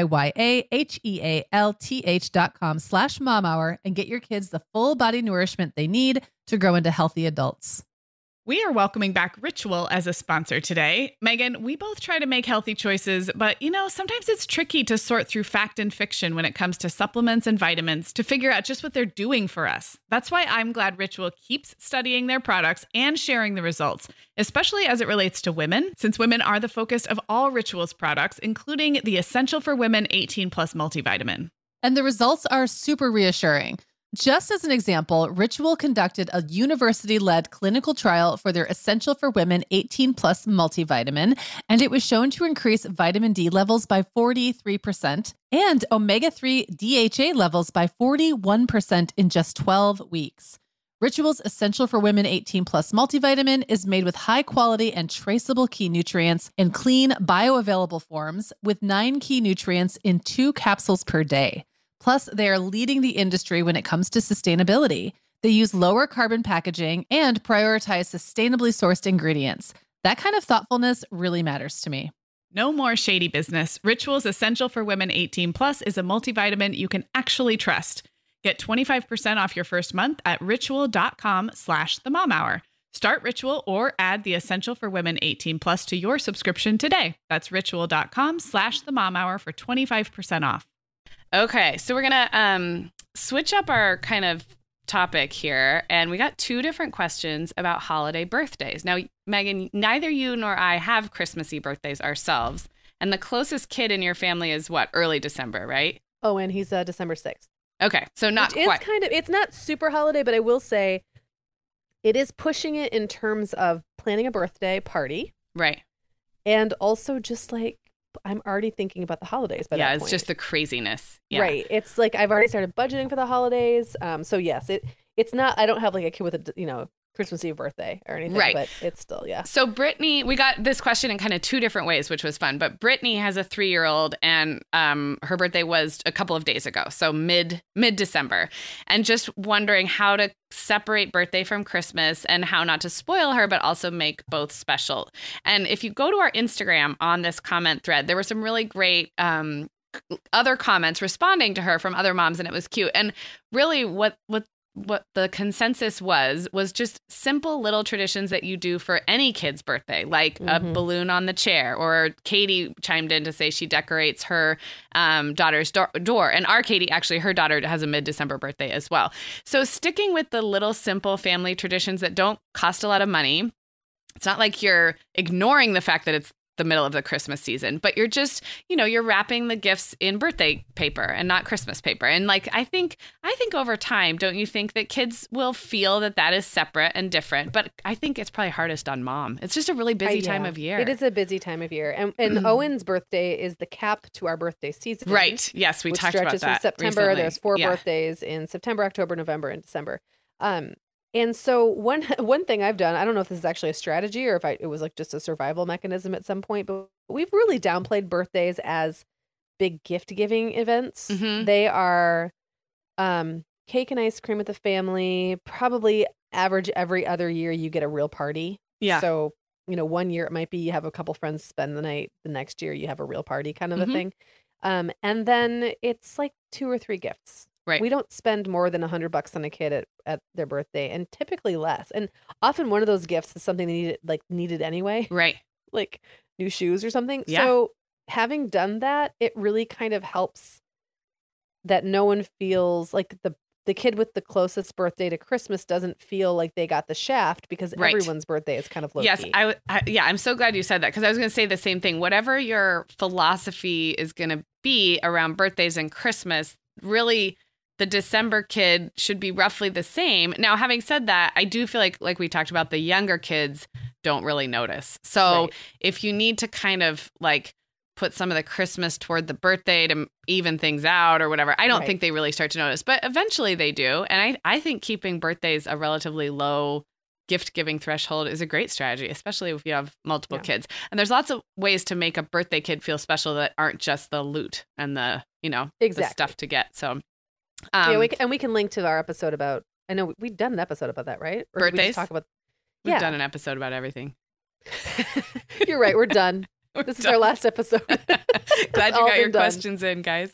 hiyahealth.com/momhour and get your kids the full body nourishment they need to grow into healthy adults. We are welcoming back Ritual as a sponsor today. Megan, we both try to make healthy choices, but sometimes it's tricky to sort through fact and fiction when it comes to supplements and vitamins to figure out just what they're doing for us. That's why I'm glad Ritual keeps studying their products and sharing the results, especially as it relates to women, since women are the focus of all Ritual's products, including the Essential for Women 18+ multivitamin. And the results are super reassuring. Just as an example, Ritual conducted a university-led clinical trial for their Essential for Women 18+ multivitamin, and it was shown to increase vitamin D levels by 43% and omega-3 DHA levels by 41% in just 12 weeks. Ritual's Essential for Women 18+ multivitamin is made with high-quality and traceable key nutrients in clean, bioavailable forms with 9 key nutrients in 2 capsules per day. Plus, they are leading the industry when it comes to sustainability. They use lower carbon packaging and prioritize sustainably sourced ingredients. That kind of thoughtfulness really matters to me. No more shady business. Ritual's Essential for Women 18+ is a multivitamin you can actually trust. Get 25% off your first month at ritual.com/themomhour. Start Ritual or add the Essential for Women 18+ to your subscription today. That's ritual.com/themomhour for 25% off. Okay, so we're going to switch up our kind of topic here, and we got 2 different questions about holiday birthdays. Now, Megan, neither you nor I have Christmassy birthdays ourselves, and the closest kid in your family is what? Early December, right? Oh, and he's December 6th. Okay, so not Which quite. It's not super holiday, but I will say it is pushing it in terms of planning a birthday party. Right. And also just like, I'm already thinking about the holidays by that point. Yeah, it's just the craziness. Yeah. Right. It's like I've already started budgeting for the holidays. So yes, it's not, I don't have like a kid with a, Christmas Eve birthday or anything, right. But it's still, yeah. So Brittany, we got this question in kind of 2 different ways, which was fun. But Brittany has a 3-year-old, and her birthday was a couple of days ago, so mid-December, and just wondering how to separate birthday from Christmas and how not to spoil her, but also make both special. And if you go to our Instagram on this comment thread, there were some really great other comments responding to her from other moms, and it was cute. And really, what the consensus was just simple little traditions that you do for any kid's birthday, like a balloon on the chair, or Katie chimed in to say she decorates her daughter's door. And our Katie, actually, her daughter has a mid-December birthday as well. So sticking with the little simple family traditions that don't cost a lot of money. It's not like you're ignoring the fact that it's the middle of the Christmas season, but you're just, you're wrapping the gifts in birthday paper and not Christmas paper. And like, I think over time, don't you think that kids will feel that is separate and different? But I think it's probably hardest on mom. It's just a really busy time of year. It is a busy time of year. And Owen's birthday is the cap to our birthday season. Right. Yes. We talked about that. Which stretches from September. Recently. There's 4 birthdays in September, October, November, and December. And so one thing I've done, I don't know if this is actually a strategy or if it was like just a survival mechanism at some point, but we've really downplayed birthdays as big gift giving events. Mm-hmm. They are cake and ice cream with the family, probably average every other year you get a real party. Yeah. So, 1 year it might be you have a couple friends spend the night. The next year you have a real party kind of a thing. And then it's like 2 or 3 gifts. Right. We don't spend more than $100 on a kid at their birthday, and typically less. And often one of those gifts is something they needed anyway. Right. Like new shoes or something. Yeah. So having done that, it really kind of helps that no one feels like the kid with the closest birthday to Christmas doesn't feel like they got the shaft, because everyone's birthday is kind of low key. Yes, I'm so glad you said that, because I was going to say the same thing. Whatever your philosophy is going to be around birthdays and Christmas, really the December kid should be roughly the same. Now, having said that, I do feel like we talked about, the younger kids don't really notice. So if you need to kind of like put some of the Christmas toward the birthday to even things out or whatever, I don't think they really start to notice, but eventually they do. And I think keeping birthdays a relatively low gift giving threshold is a great strategy, especially if you have multiple kids. And there's lots of ways to make a birthday kid feel special that aren't just the loot and the, the stuff to get. So we can link to our episode about, I know we've done an episode about that, right? Or birthdays. We just talk about, We've done an episode about everything. You're right. We're done. This is our last episode. Glad you got your questions in, guys.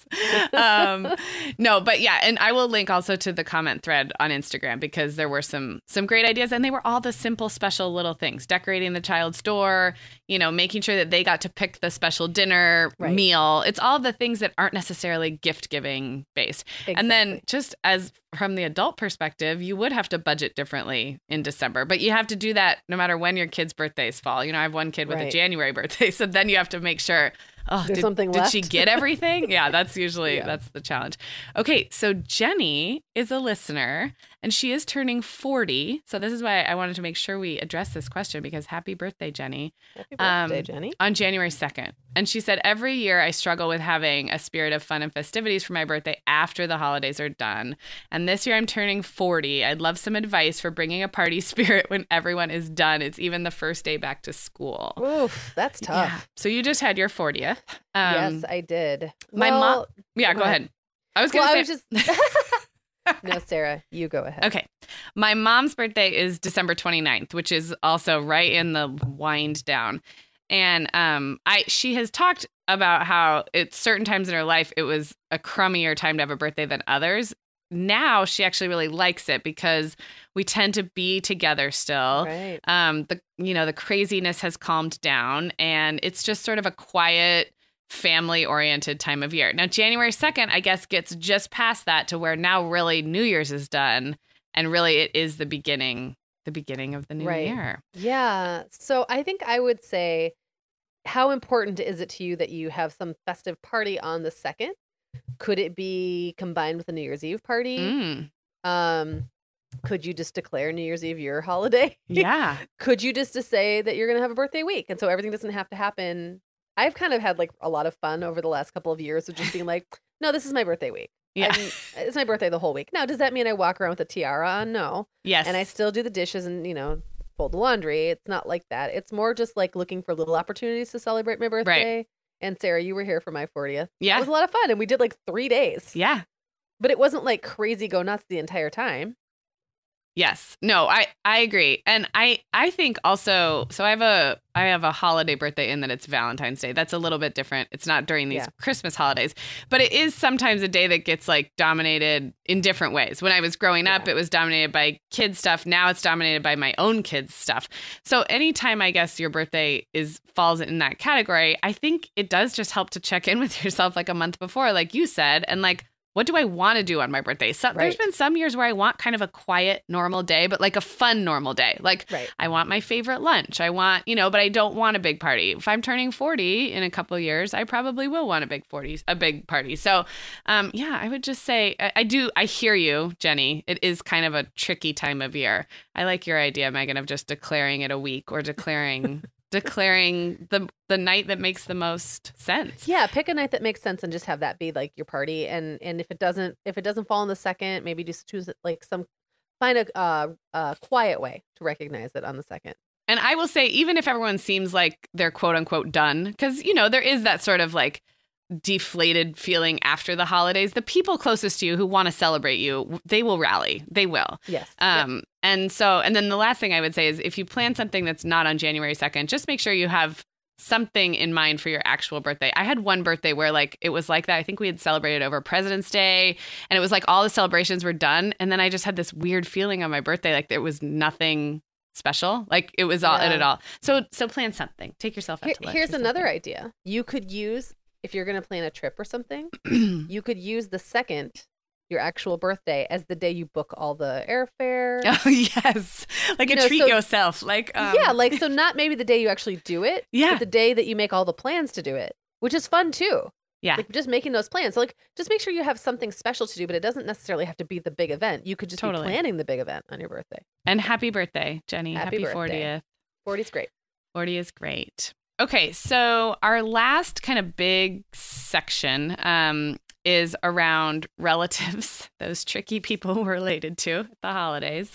No, but yeah, and I will link also to the comment thread on Instagram, because there were some great ideas, and they were all the simple, special little things: decorating the child's door, making sure that they got to pick the special dinner meal. It's all the things that aren't necessarily gift giving based. Exactly. And then just as from the adult perspective, you would have to budget differently in December, but you have to do that no matter when your kids' birthdays fall. I have one kid with a January birthday, so then you have to make sure, did she get everything? Yeah, that's usually, that's the challenge. Okay, so Jenny is a listener, and she is turning 40. So this is why I wanted to make sure we address this question, because happy birthday, Jenny. Happy birthday, Jenny. On January 2nd. And she said, every year I struggle with having a spirit of fun and festivities for my birthday after the holidays are done. And this year I'm turning 40. I'd love some advice for bringing a party spirit when everyone is done. It's even the first day back to school. Oof, that's tough. Yeah. So you just had your 40th. Yes, I did. My mom. Yeah, go ahead. I was going to say. No, Sarah, you go ahead. Okay. My mom's birthday is December 29th, which is also right in the wind down. And she has talked about how at certain times in her life, it was a crummier time to have a birthday than others. Now she actually really likes it, because we tend to be together still. Right. The craziness has calmed down, and it's just sort of a quiet, family-oriented time of year. Now, January 2nd, I guess, gets just past that to where now really New Year's is done. And really it is the beginning of the new year. Yeah. So I think I would say, how important is it to you that you have some festive party on the 2nd? Could it be combined with a New Year's Eve party? Could you just declare New Year's Eve your holiday? Yeah. Could you just say that you're going to have a birthday week? And so everything doesn't have to happen. I've kind of had like a lot of fun over the last couple of years of just being like, no, this is my birthday week. Yeah. It's my birthday the whole week. Now, does that mean I walk around with a tiara on? No. Yes. And I still do the dishes and, fold the laundry. It's not like that. It's more just like looking for little opportunities to celebrate my birthday. Right. And Sarah, you were here for my 40th. Yeah. It was a lot of fun. And we did like 3 days. Yeah. But it wasn't like crazy go nuts the entire time. Yes. No, I agree. And I think also, so I have a holiday birthday in that it's Valentine's Day. That's a little bit different. It's not during these Christmas holidays, but it is sometimes a day that gets like dominated in different ways. When I was growing up, it was dominated by kids stuff. Now it's dominated by my own kids stuff. So anytime I guess your birthday falls in that category, I think it does just help to check in with yourself like a month before, like you said, and like, what do I want to do on my birthday? So there's been some years where I want kind of a quiet, normal day, but like a fun, normal day. Like I want my favorite lunch. I want, but I don't want a big party. If I'm turning 40 in a couple of years, I probably will want a big party. So, I would just say I hear you, Jenny. It is kind of a tricky time of year. I like your idea, Megan, of just declaring it a week or declaring the night that makes the most sense. Yeah, pick a night that makes sense and just have that be like your party. And if it doesn't fall on the 2nd, maybe just choose like find a quiet way to recognize it on the 2nd. And I will say, even if everyone seems like they're quote unquote done, because there is that sort of like deflated feeling after the holidays, the people closest to you who want to celebrate you, they will rally. They will. Yes. And then the last thing I would say is if you plan something that's not on January 2nd, just make sure you have something in mind for your actual birthday. I had one birthday where like it was like that. I think we had celebrated over President's Day and it was like all the celebrations were done. And then I just had this weird feeling on my birthday, like there was nothing special. Like it was all in it all. So plan something. Take yourself out to lunch. Here's another idea. You could use, if you're going to plan a trip or something, you could use the 2nd, your actual birthday, as the day you book all the airfare. Oh, yes. Like treat yourself. Like, so not maybe the day you actually do it, but the day that you make all the plans to do it, which is fun too. Yeah. Like just making those plans. So like just make sure you have something special to do, but it doesn't necessarily have to be the big event. You could just be planning the big event on your birthday. And happy birthday, Jenny. Happy birthday. 40th. 40 is great. 40 is great. Okay, so our last kind of big section is around relatives, those tricky people we're related to at the holidays.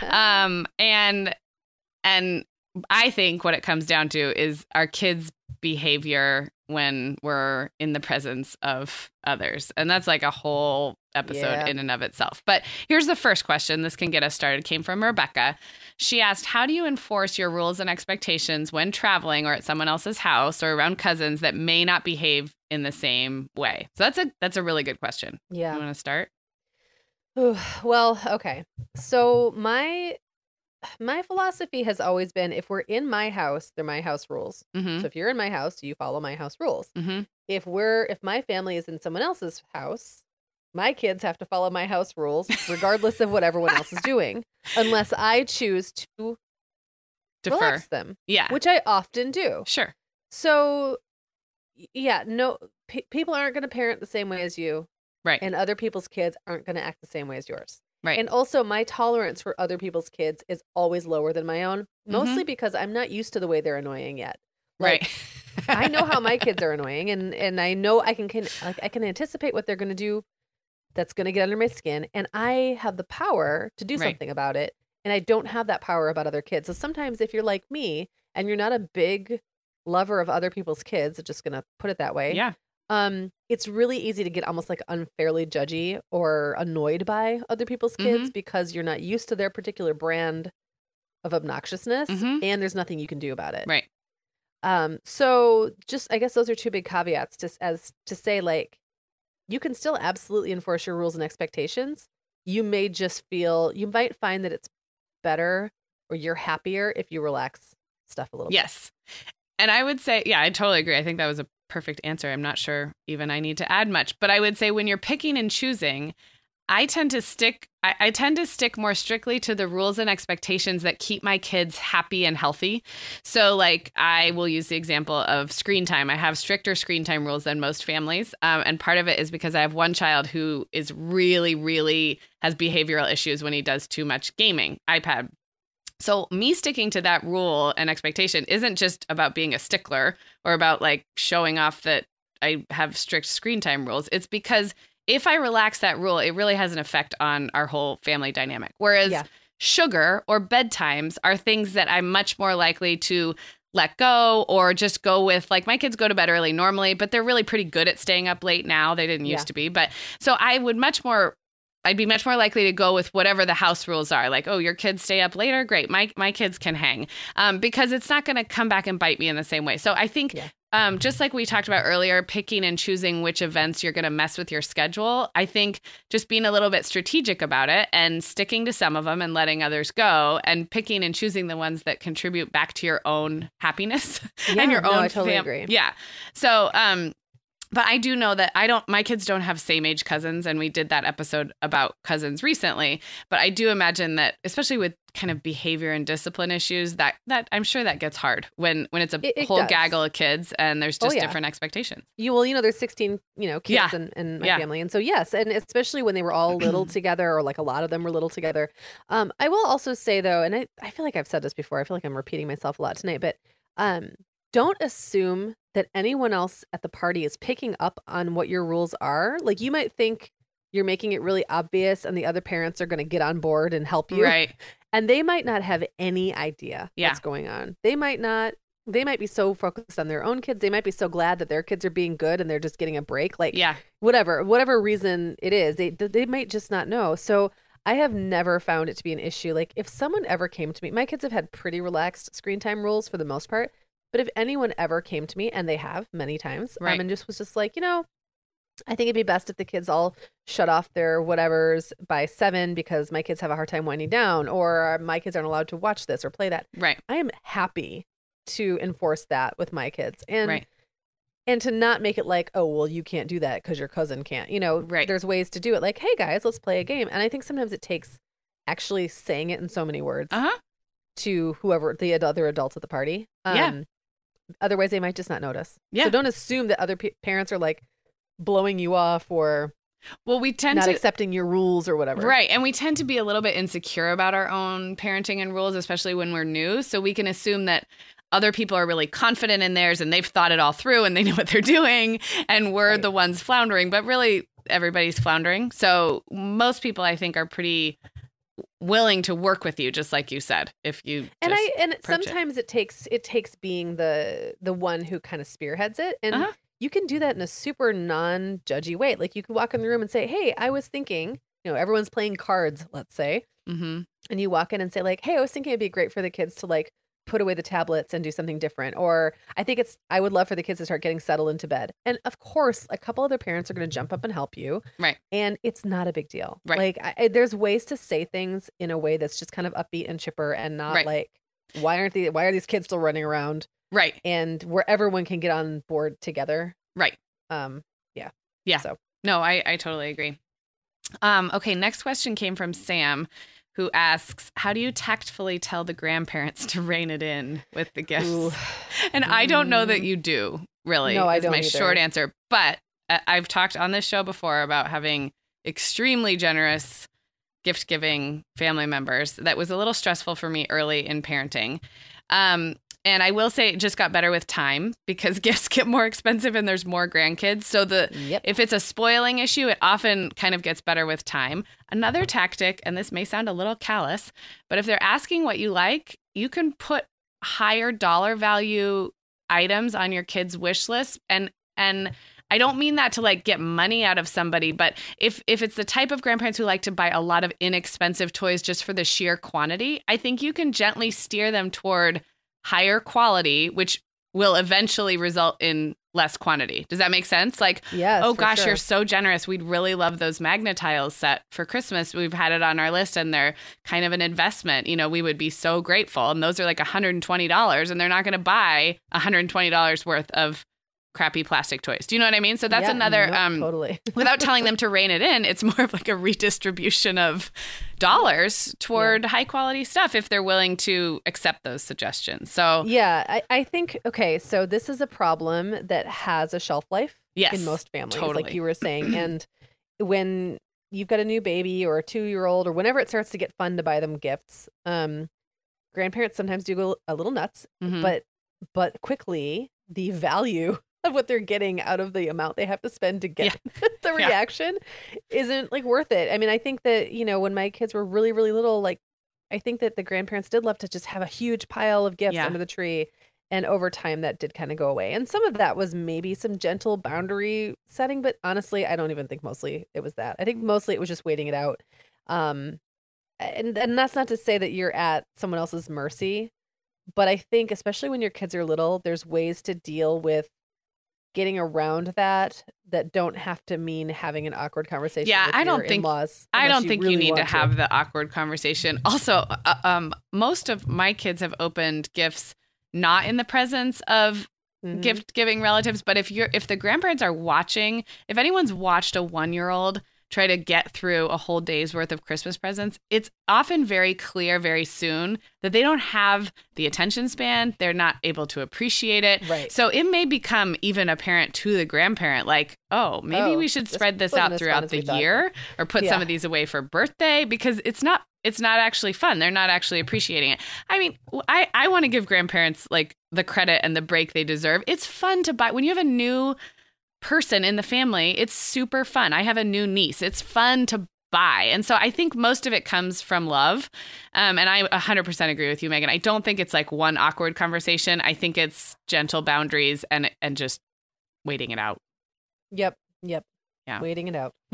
And I think what it comes down to is our kids' behavior when we're in the presence of others. And that's like a whole episode in and of itself. But here's the first question. This can get us started. It came from Rebecca. She asked, how do you enforce your rules and expectations when traveling or at someone else's house or around cousins that may not behave in the same way? So that's a really good question. Yeah. You want to start? Well, okay. So my philosophy has always been, if we're in my house, they're my house rules. Mm-hmm. So if you're in my house, you follow my house rules. Mm-hmm. If my family is in someone else's house, my kids have to follow my house rules, regardless of what everyone else is doing, unless I choose to relax them. Yeah. Which I often do. Sure. So, no, people aren't going to parent the same way as you. Right. And other people's kids aren't going to act the same way as yours. Right. And also my tolerance for other people's kids is always lower than my own, mostly because I'm not used to the way they're annoying yet. Like, right. I know how my kids are annoying and I know I can anticipate what they're going to do that's going to get under my skin, and I have the power to do something about it, and I don't have that power about other kids. So sometimes if you're like me and you're not a big lover of other people's kids, I'm just going to put it that way. Yeah. It's really easy to get almost like unfairly judgy or annoyed by other people's kids because you're not used to their particular brand of obnoxiousness and there's nothing you can do about it. Right. So just, I guess those are two big caveats to say, like, you can still absolutely enforce your rules and expectations. You might find that it's better or you're happier if you relax stuff a little bit. Yes. And I would say, I totally agree. I think that was a perfect answer. I'm not sure even I need to add much, but I would say when you're picking and choosing, I tend to stick more strictly to the rules and expectations that keep my kids happy and healthy. So like I will use the example of screen time. I have stricter screen time rules than most families. And part of it is because I have one child who is really, really has behavioral issues when he does too much gaming, iPad. So me sticking to that rule and expectation isn't just about being a stickler or about like showing off that I have strict screen time rules. It's because if I relax that rule, it really has an effect on our whole family dynamic. Whereas sugar or bedtimes are things that I'm much more likely to let go or just go with. Like my kids go to bed early normally, but they're really pretty good at staying up late now. They didn't used to be. But so I'd be much more likely to go with whatever the house rules are. Like, oh, your kids stay up later? Great. My kids can hang because it's not going to come back and bite me in the same way. So I think just like we talked about earlier, picking and choosing which events you're going to mess with your schedule, I think just being a little bit strategic about it and sticking to some of them and letting others go and picking and choosing the ones that contribute back to your own happiness and your own I totally agree. Yeah. So, but I do know that my kids don't have same age cousins. And we did that episode about cousins recently. But I do imagine that, especially with kind of behavior and discipline issues, that I'm sure that gets hard when it's a whole gaggle of kids and there's just different expectations. There's 16, kids in my family. And so, yes. And especially when they were all little together or like a lot of them were little together. I will also say though, and I feel like I've said this before, I feel like I'm repeating myself a lot tonight, but don't assume that anyone else at the party is picking up on what your rules are. Like you might think you're making it really obvious and the other parents are going to get on board and help you. Right. And they might not have any idea what's going on. They might be so focused on their own kids. They might be so glad that their kids are being good and they're just getting a break. Like whatever reason it is, they might just not know. So I have never found it to be an issue. Like if someone ever came to me, my kids have had pretty relaxed screen time rules for the most part. But if anyone ever came to me, and they have many times, and just was just like, I think it'd be best if the kids all shut off their whatevers by 7 because my kids have a hard time winding down, or my kids aren't allowed to watch this or play that. Right. I am happy to enforce that with my kids. And to not make it like, oh, well, you can't do that because your cousin can't. There's ways to do it. Like, hey, guys, let's play a game. And I think sometimes it takes actually saying it in so many words to whoever, the other adults at the party. Otherwise, they might just not notice. Yeah. So don't assume that other parents are like blowing you off or we tend not accepting your rules or whatever. Right. And we tend to be a little bit insecure about our own parenting and rules, especially when we're new. So we can assume that other people are really confident in theirs and they've thought it all through and they know what they're doing. And we're the ones floundering. But really, everybody's floundering. So most people, I think, are pretty willing to work with you, just like you said, if you sometimes it takes being the one who kind of spearheads it, and you can do that in a super non-judgy way. Like you could walk in the room and say, hey, I was thinking, everyone's playing cards, let's say, and you walk in and say like, hey, I was thinking it'd be great for the kids to like put away the tablets and do something different. Or I would love for the kids to start getting settled into bed. And of course, a couple other parents are going to jump up and help you. Right. And it's not a big deal. Right. Like there's ways to say things in a way that's just kind of upbeat and chipper and not like, why are these kids still running around? Right. And where everyone can get on board together. Right. Yeah. So no, I totally agree. Okay. Next question came from Sam, who asks, how do you tactfully tell the grandparents to rein it in with the gifts? Ooh. And I don't know that you do, really. No, I don't my either. Short answer. But I've talked on this show before about having extremely generous gift-giving family members. That was a little stressful for me early in parenting. And I will say it just got better with time because gifts get more expensive and there's more grandkids. So if it's a spoiling issue, it often kind of gets better with time. Another tactic, and this may sound a little callous, but if they're asking what you like, you can put higher dollar value items on your kids' wish list. And I don't mean that to like get money out of somebody, but if it's the type of grandparents who like to buy a lot of inexpensive toys just for the sheer quantity, I think you can gently steer them toward higher quality, which will eventually result in less quantity. Does that make sense? Like, yes, oh gosh, you're so generous. We'd really love those Magna-Tiles set for Christmas. We've had it on our list and they're kind of an investment. We would be so grateful. And those are like $120 and they're not going to buy $120 worth of crappy plastic toys. Do you know what I mean? So that's another, totally. without telling them to rein it in, it's more of like a redistribution of dollars toward high quality stuff if they're willing to accept those suggestions. So yeah, I think, okay, so this is a problem that has a shelf life in most families, totally. like you were saying. And when you've got a new baby or a 2-year-old or whenever it starts to get fun to buy them gifts, grandparents sometimes do go a little nuts, but quickly the value of what they're getting out of the amount they have to spend to get the reaction isn't like worth it. I mean, I think that, you know, when my kids were really, really little, like I think that the grandparents did love to just have a huge pile of gifts under the tree. And over time that did kind of go away. And some of that was maybe some gentle boundary setting, but honestly, I don't even think mostly it was that. I think mostly it was just waiting it out. And that's not to say that you're at someone else's mercy, but I think especially when your kids are little, there's ways to deal with getting around that don't have to mean having an awkward conversation with your in-laws. I don't think you need to have the awkward conversation. Also, most of my kids have opened gifts not in the presence of gift giving relatives, but if the grandparents are watching, if anyone's watched a 1-year-old try to get through a whole day's worth of Christmas presents, it's often very clear very soon that they don't have the attention span. They're not able to appreciate it. Right. So it may become even apparent to the grandparent, like, oh, maybe we should spread this out throughout the year or put some of these away for birthday, because it's not actually fun. They're not actually appreciating it. I mean, I want to give grandparents like the credit and the break they deserve. It's fun to buy when you have a new person in the family. It's super fun. I have a new niece. It's fun to buy. And so I think most of it comes from love. And I 100% agree with you, Megan. I don't think it's like one awkward conversation. I think it's gentle boundaries and just waiting it out. Yep. Yeah. Waiting it out.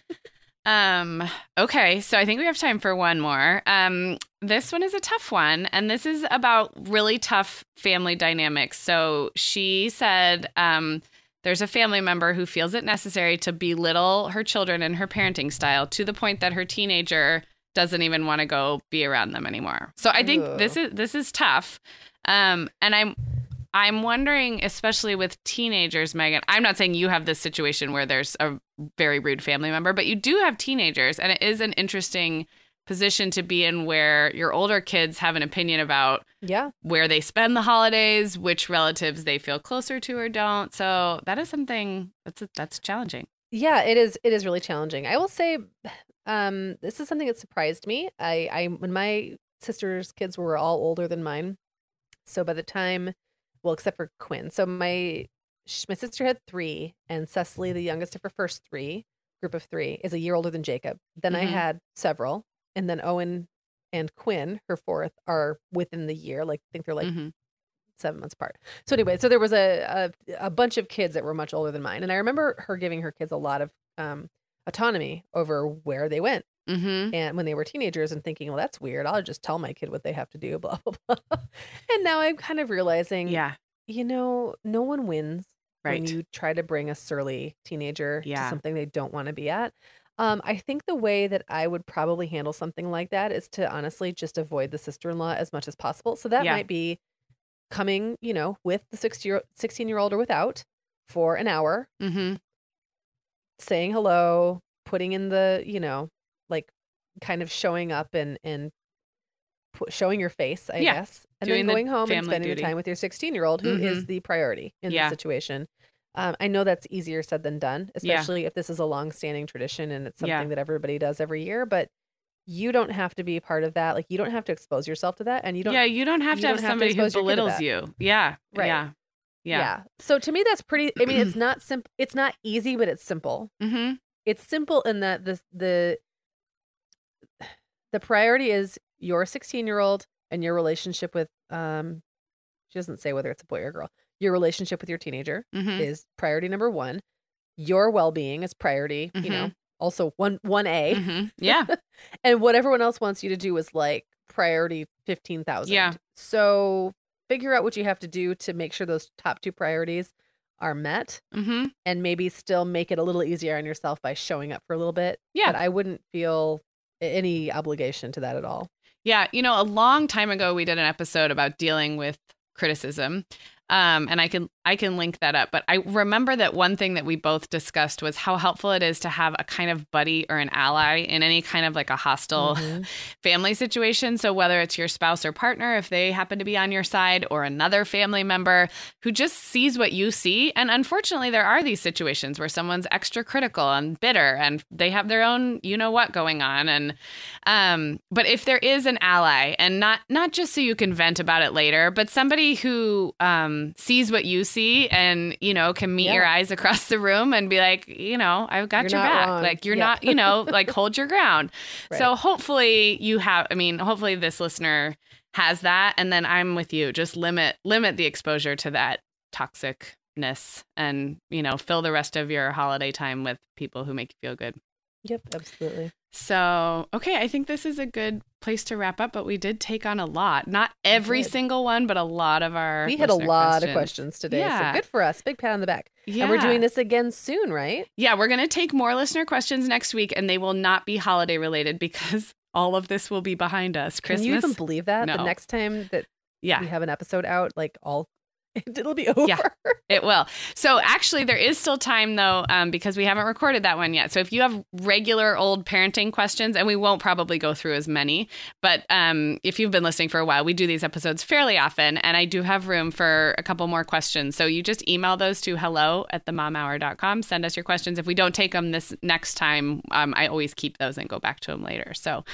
Okay, so I think we have time for one more. This one is a tough one, and this is about really tough family dynamics. So she said, there's a family member who feels it necessary to belittle her children and her parenting style to the point that her teenager doesn't even want to go be around them anymore. So I think this is tough. And I'm wondering, especially with teenagers, Megan, I'm not saying you have this situation where there's a very rude family member, but you do have teenagers, and it is an interesting position to be in where your older kids have an opinion about where they spend the holidays, which relatives they feel closer to or don't. So that is something that's challenging. Yeah, it is really challenging. I will say this is something that surprised me. When my sister's kids were all older than mine, so by the time, well, except for Quinn. So my sister had 3, and Cecily, the youngest of her first 3, group of 3, is a year older than Jacob. Then I had several, and then Owen and Quinn, her 4th, are within the year. Like I think they're like 7 months apart. So anyway, so there was a bunch of kids that were much older than mine, and I remember her giving her kids a lot of autonomy over where they went. And when they were teenagers, and thinking, well, that's weird. I'll just tell my kid what they have to do, blah, blah, blah. And now I'm kind of realizing, you know, no one wins when you try to bring a surly teenager to something they don't want to be at. I think the way that I would probably handle something like that is to honestly just avoid the sister-in-law as much as possible. So that might be coming, you know, with the 16-year-old or without for an hour, saying hello, putting in the, you know, like kind of showing up and showing your face, I guess, and then going home and spending the time with your 16-year-old who is the priority in this situation. I know that's easier said than done, especially if this is a long-standing tradition and it's something that everybody does every year, but you don't have to be part of that. Like, you don't have to expose yourself to that, and you don't have to have somebody who belittles you. Yeah. So to me, that's pretty, I mean, it's not simple. It's not easy, but it's simple. It's simple in that the priority is your 16-year-old and your relationship with, she doesn't say whether it's a boy or girl, your relationship with your teenager is priority number 1. Your well-being is priority, you know, also 1A. And what everyone else wants you to do is like priority 15,000. So figure out what you have to do to make sure those top 2 priorities are met, and maybe still make it a little easier on yourself by showing up for a little bit. But I wouldn't feel any obligation to that at all. Yeah. You know, a long time ago, we did an episode about dealing with criticism. And I can link that up. But I remember that one thing that we both discussed was how helpful it is to have a kind of buddy or an ally in any kind of like a hostile family situation. So whether it's your spouse or partner, if they happen to be on your side, or another family member who just sees what you see. And unfortunately, there are these situations where someone's extra critical and bitter and they have their own, you know what, going on. And but if there is an ally, and not just so you can vent about it later, but somebody who sees what you see and, you know, can meet your eyes across the room and be like, you know, I've got your back. Wrong. Like you're not, you know, like hold your ground. Right. So hopefully hopefully this listener has that. And then I'm with you. Just limit the exposure to that toxicness and, you know, fill the rest of your holiday time with people who make you feel good. Yep, absolutely. So, okay, I think this is a good place to wrap up, but we did take on a lot. Not every single one, but a lot of our We had a lot of questions today. Yeah. So good for us. Big pat on the back. Yeah. And we're doing this again soon, right? Yeah, we're going to take more listener questions next week, and they will not be holiday related because all of this will be behind us. Christmas. Can you even believe that? No. The next time that we Yeah. have an episode out, like it'll be over. Yeah, it will. So actually, there is still time, though, because we haven't recorded that one yet. So if you have regular old parenting questions, and we won't probably go through as many, but if you've been listening for a while, we do these episodes fairly often, and I do have room for a couple more questions. So you just email those to hello@themomhour.com. Send us your questions. If we don't take them this next time, I always keep those and go back to them later. So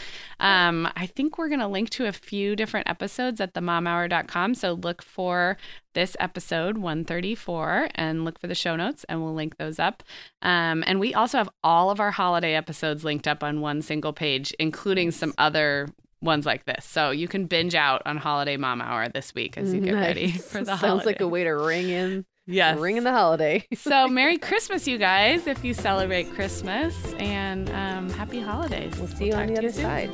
I think we're going to link to a few different episodes at themomhour.com. So look for this episode 134 and look for the show notes, and we'll link those up. And we also have all of our holiday episodes linked up on one single page, including some other ones like this. So you can binge out on Holiday Mom Hour this week as you get ready for the holiday. Sounds like a way to ring in the holiday. So Merry Christmas, you guys, if you celebrate Christmas, and happy holidays. We'll see you on the other side.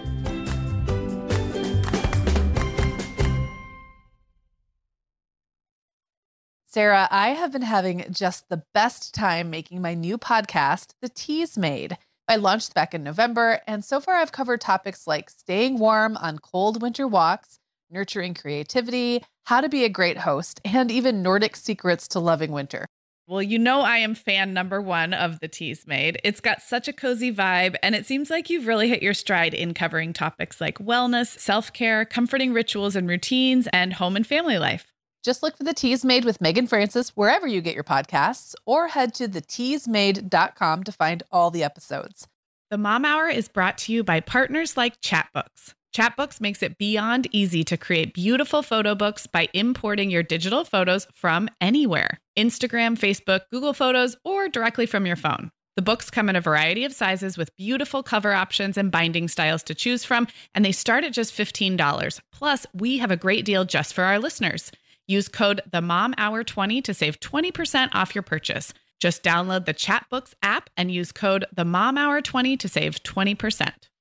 Sarah, I have been having just the best time making my new podcast, The Teas Made. I launched back in November, and so far I've covered topics like staying warm on cold winter walks, nurturing creativity, how to be a great host, and even Nordic secrets to loving winter. Well, you know I am fan number one of The Teas Made. It's got such a cozy vibe, and it seems like you've really hit your stride in covering topics like wellness, self-care, comforting rituals and routines, and home and family life. Just look for The Teas Made with Megan Francis wherever you get your podcasts, or head to theteasmade.com to find all the episodes. The Mom Hour is brought to you by partners like Chatbooks. Chatbooks makes it beyond easy to create beautiful photo books by importing your digital photos from anywhere: Instagram, Facebook, Google Photos, or directly from your phone. The books come in a variety of sizes with beautiful cover options and binding styles to choose from, and they start at just $15. Plus, we have a great deal just for our listeners. Use code TheMomHour20 to save 20% off your purchase. Just download the Chatbooks app and use code TheMomHour20 to save 20%.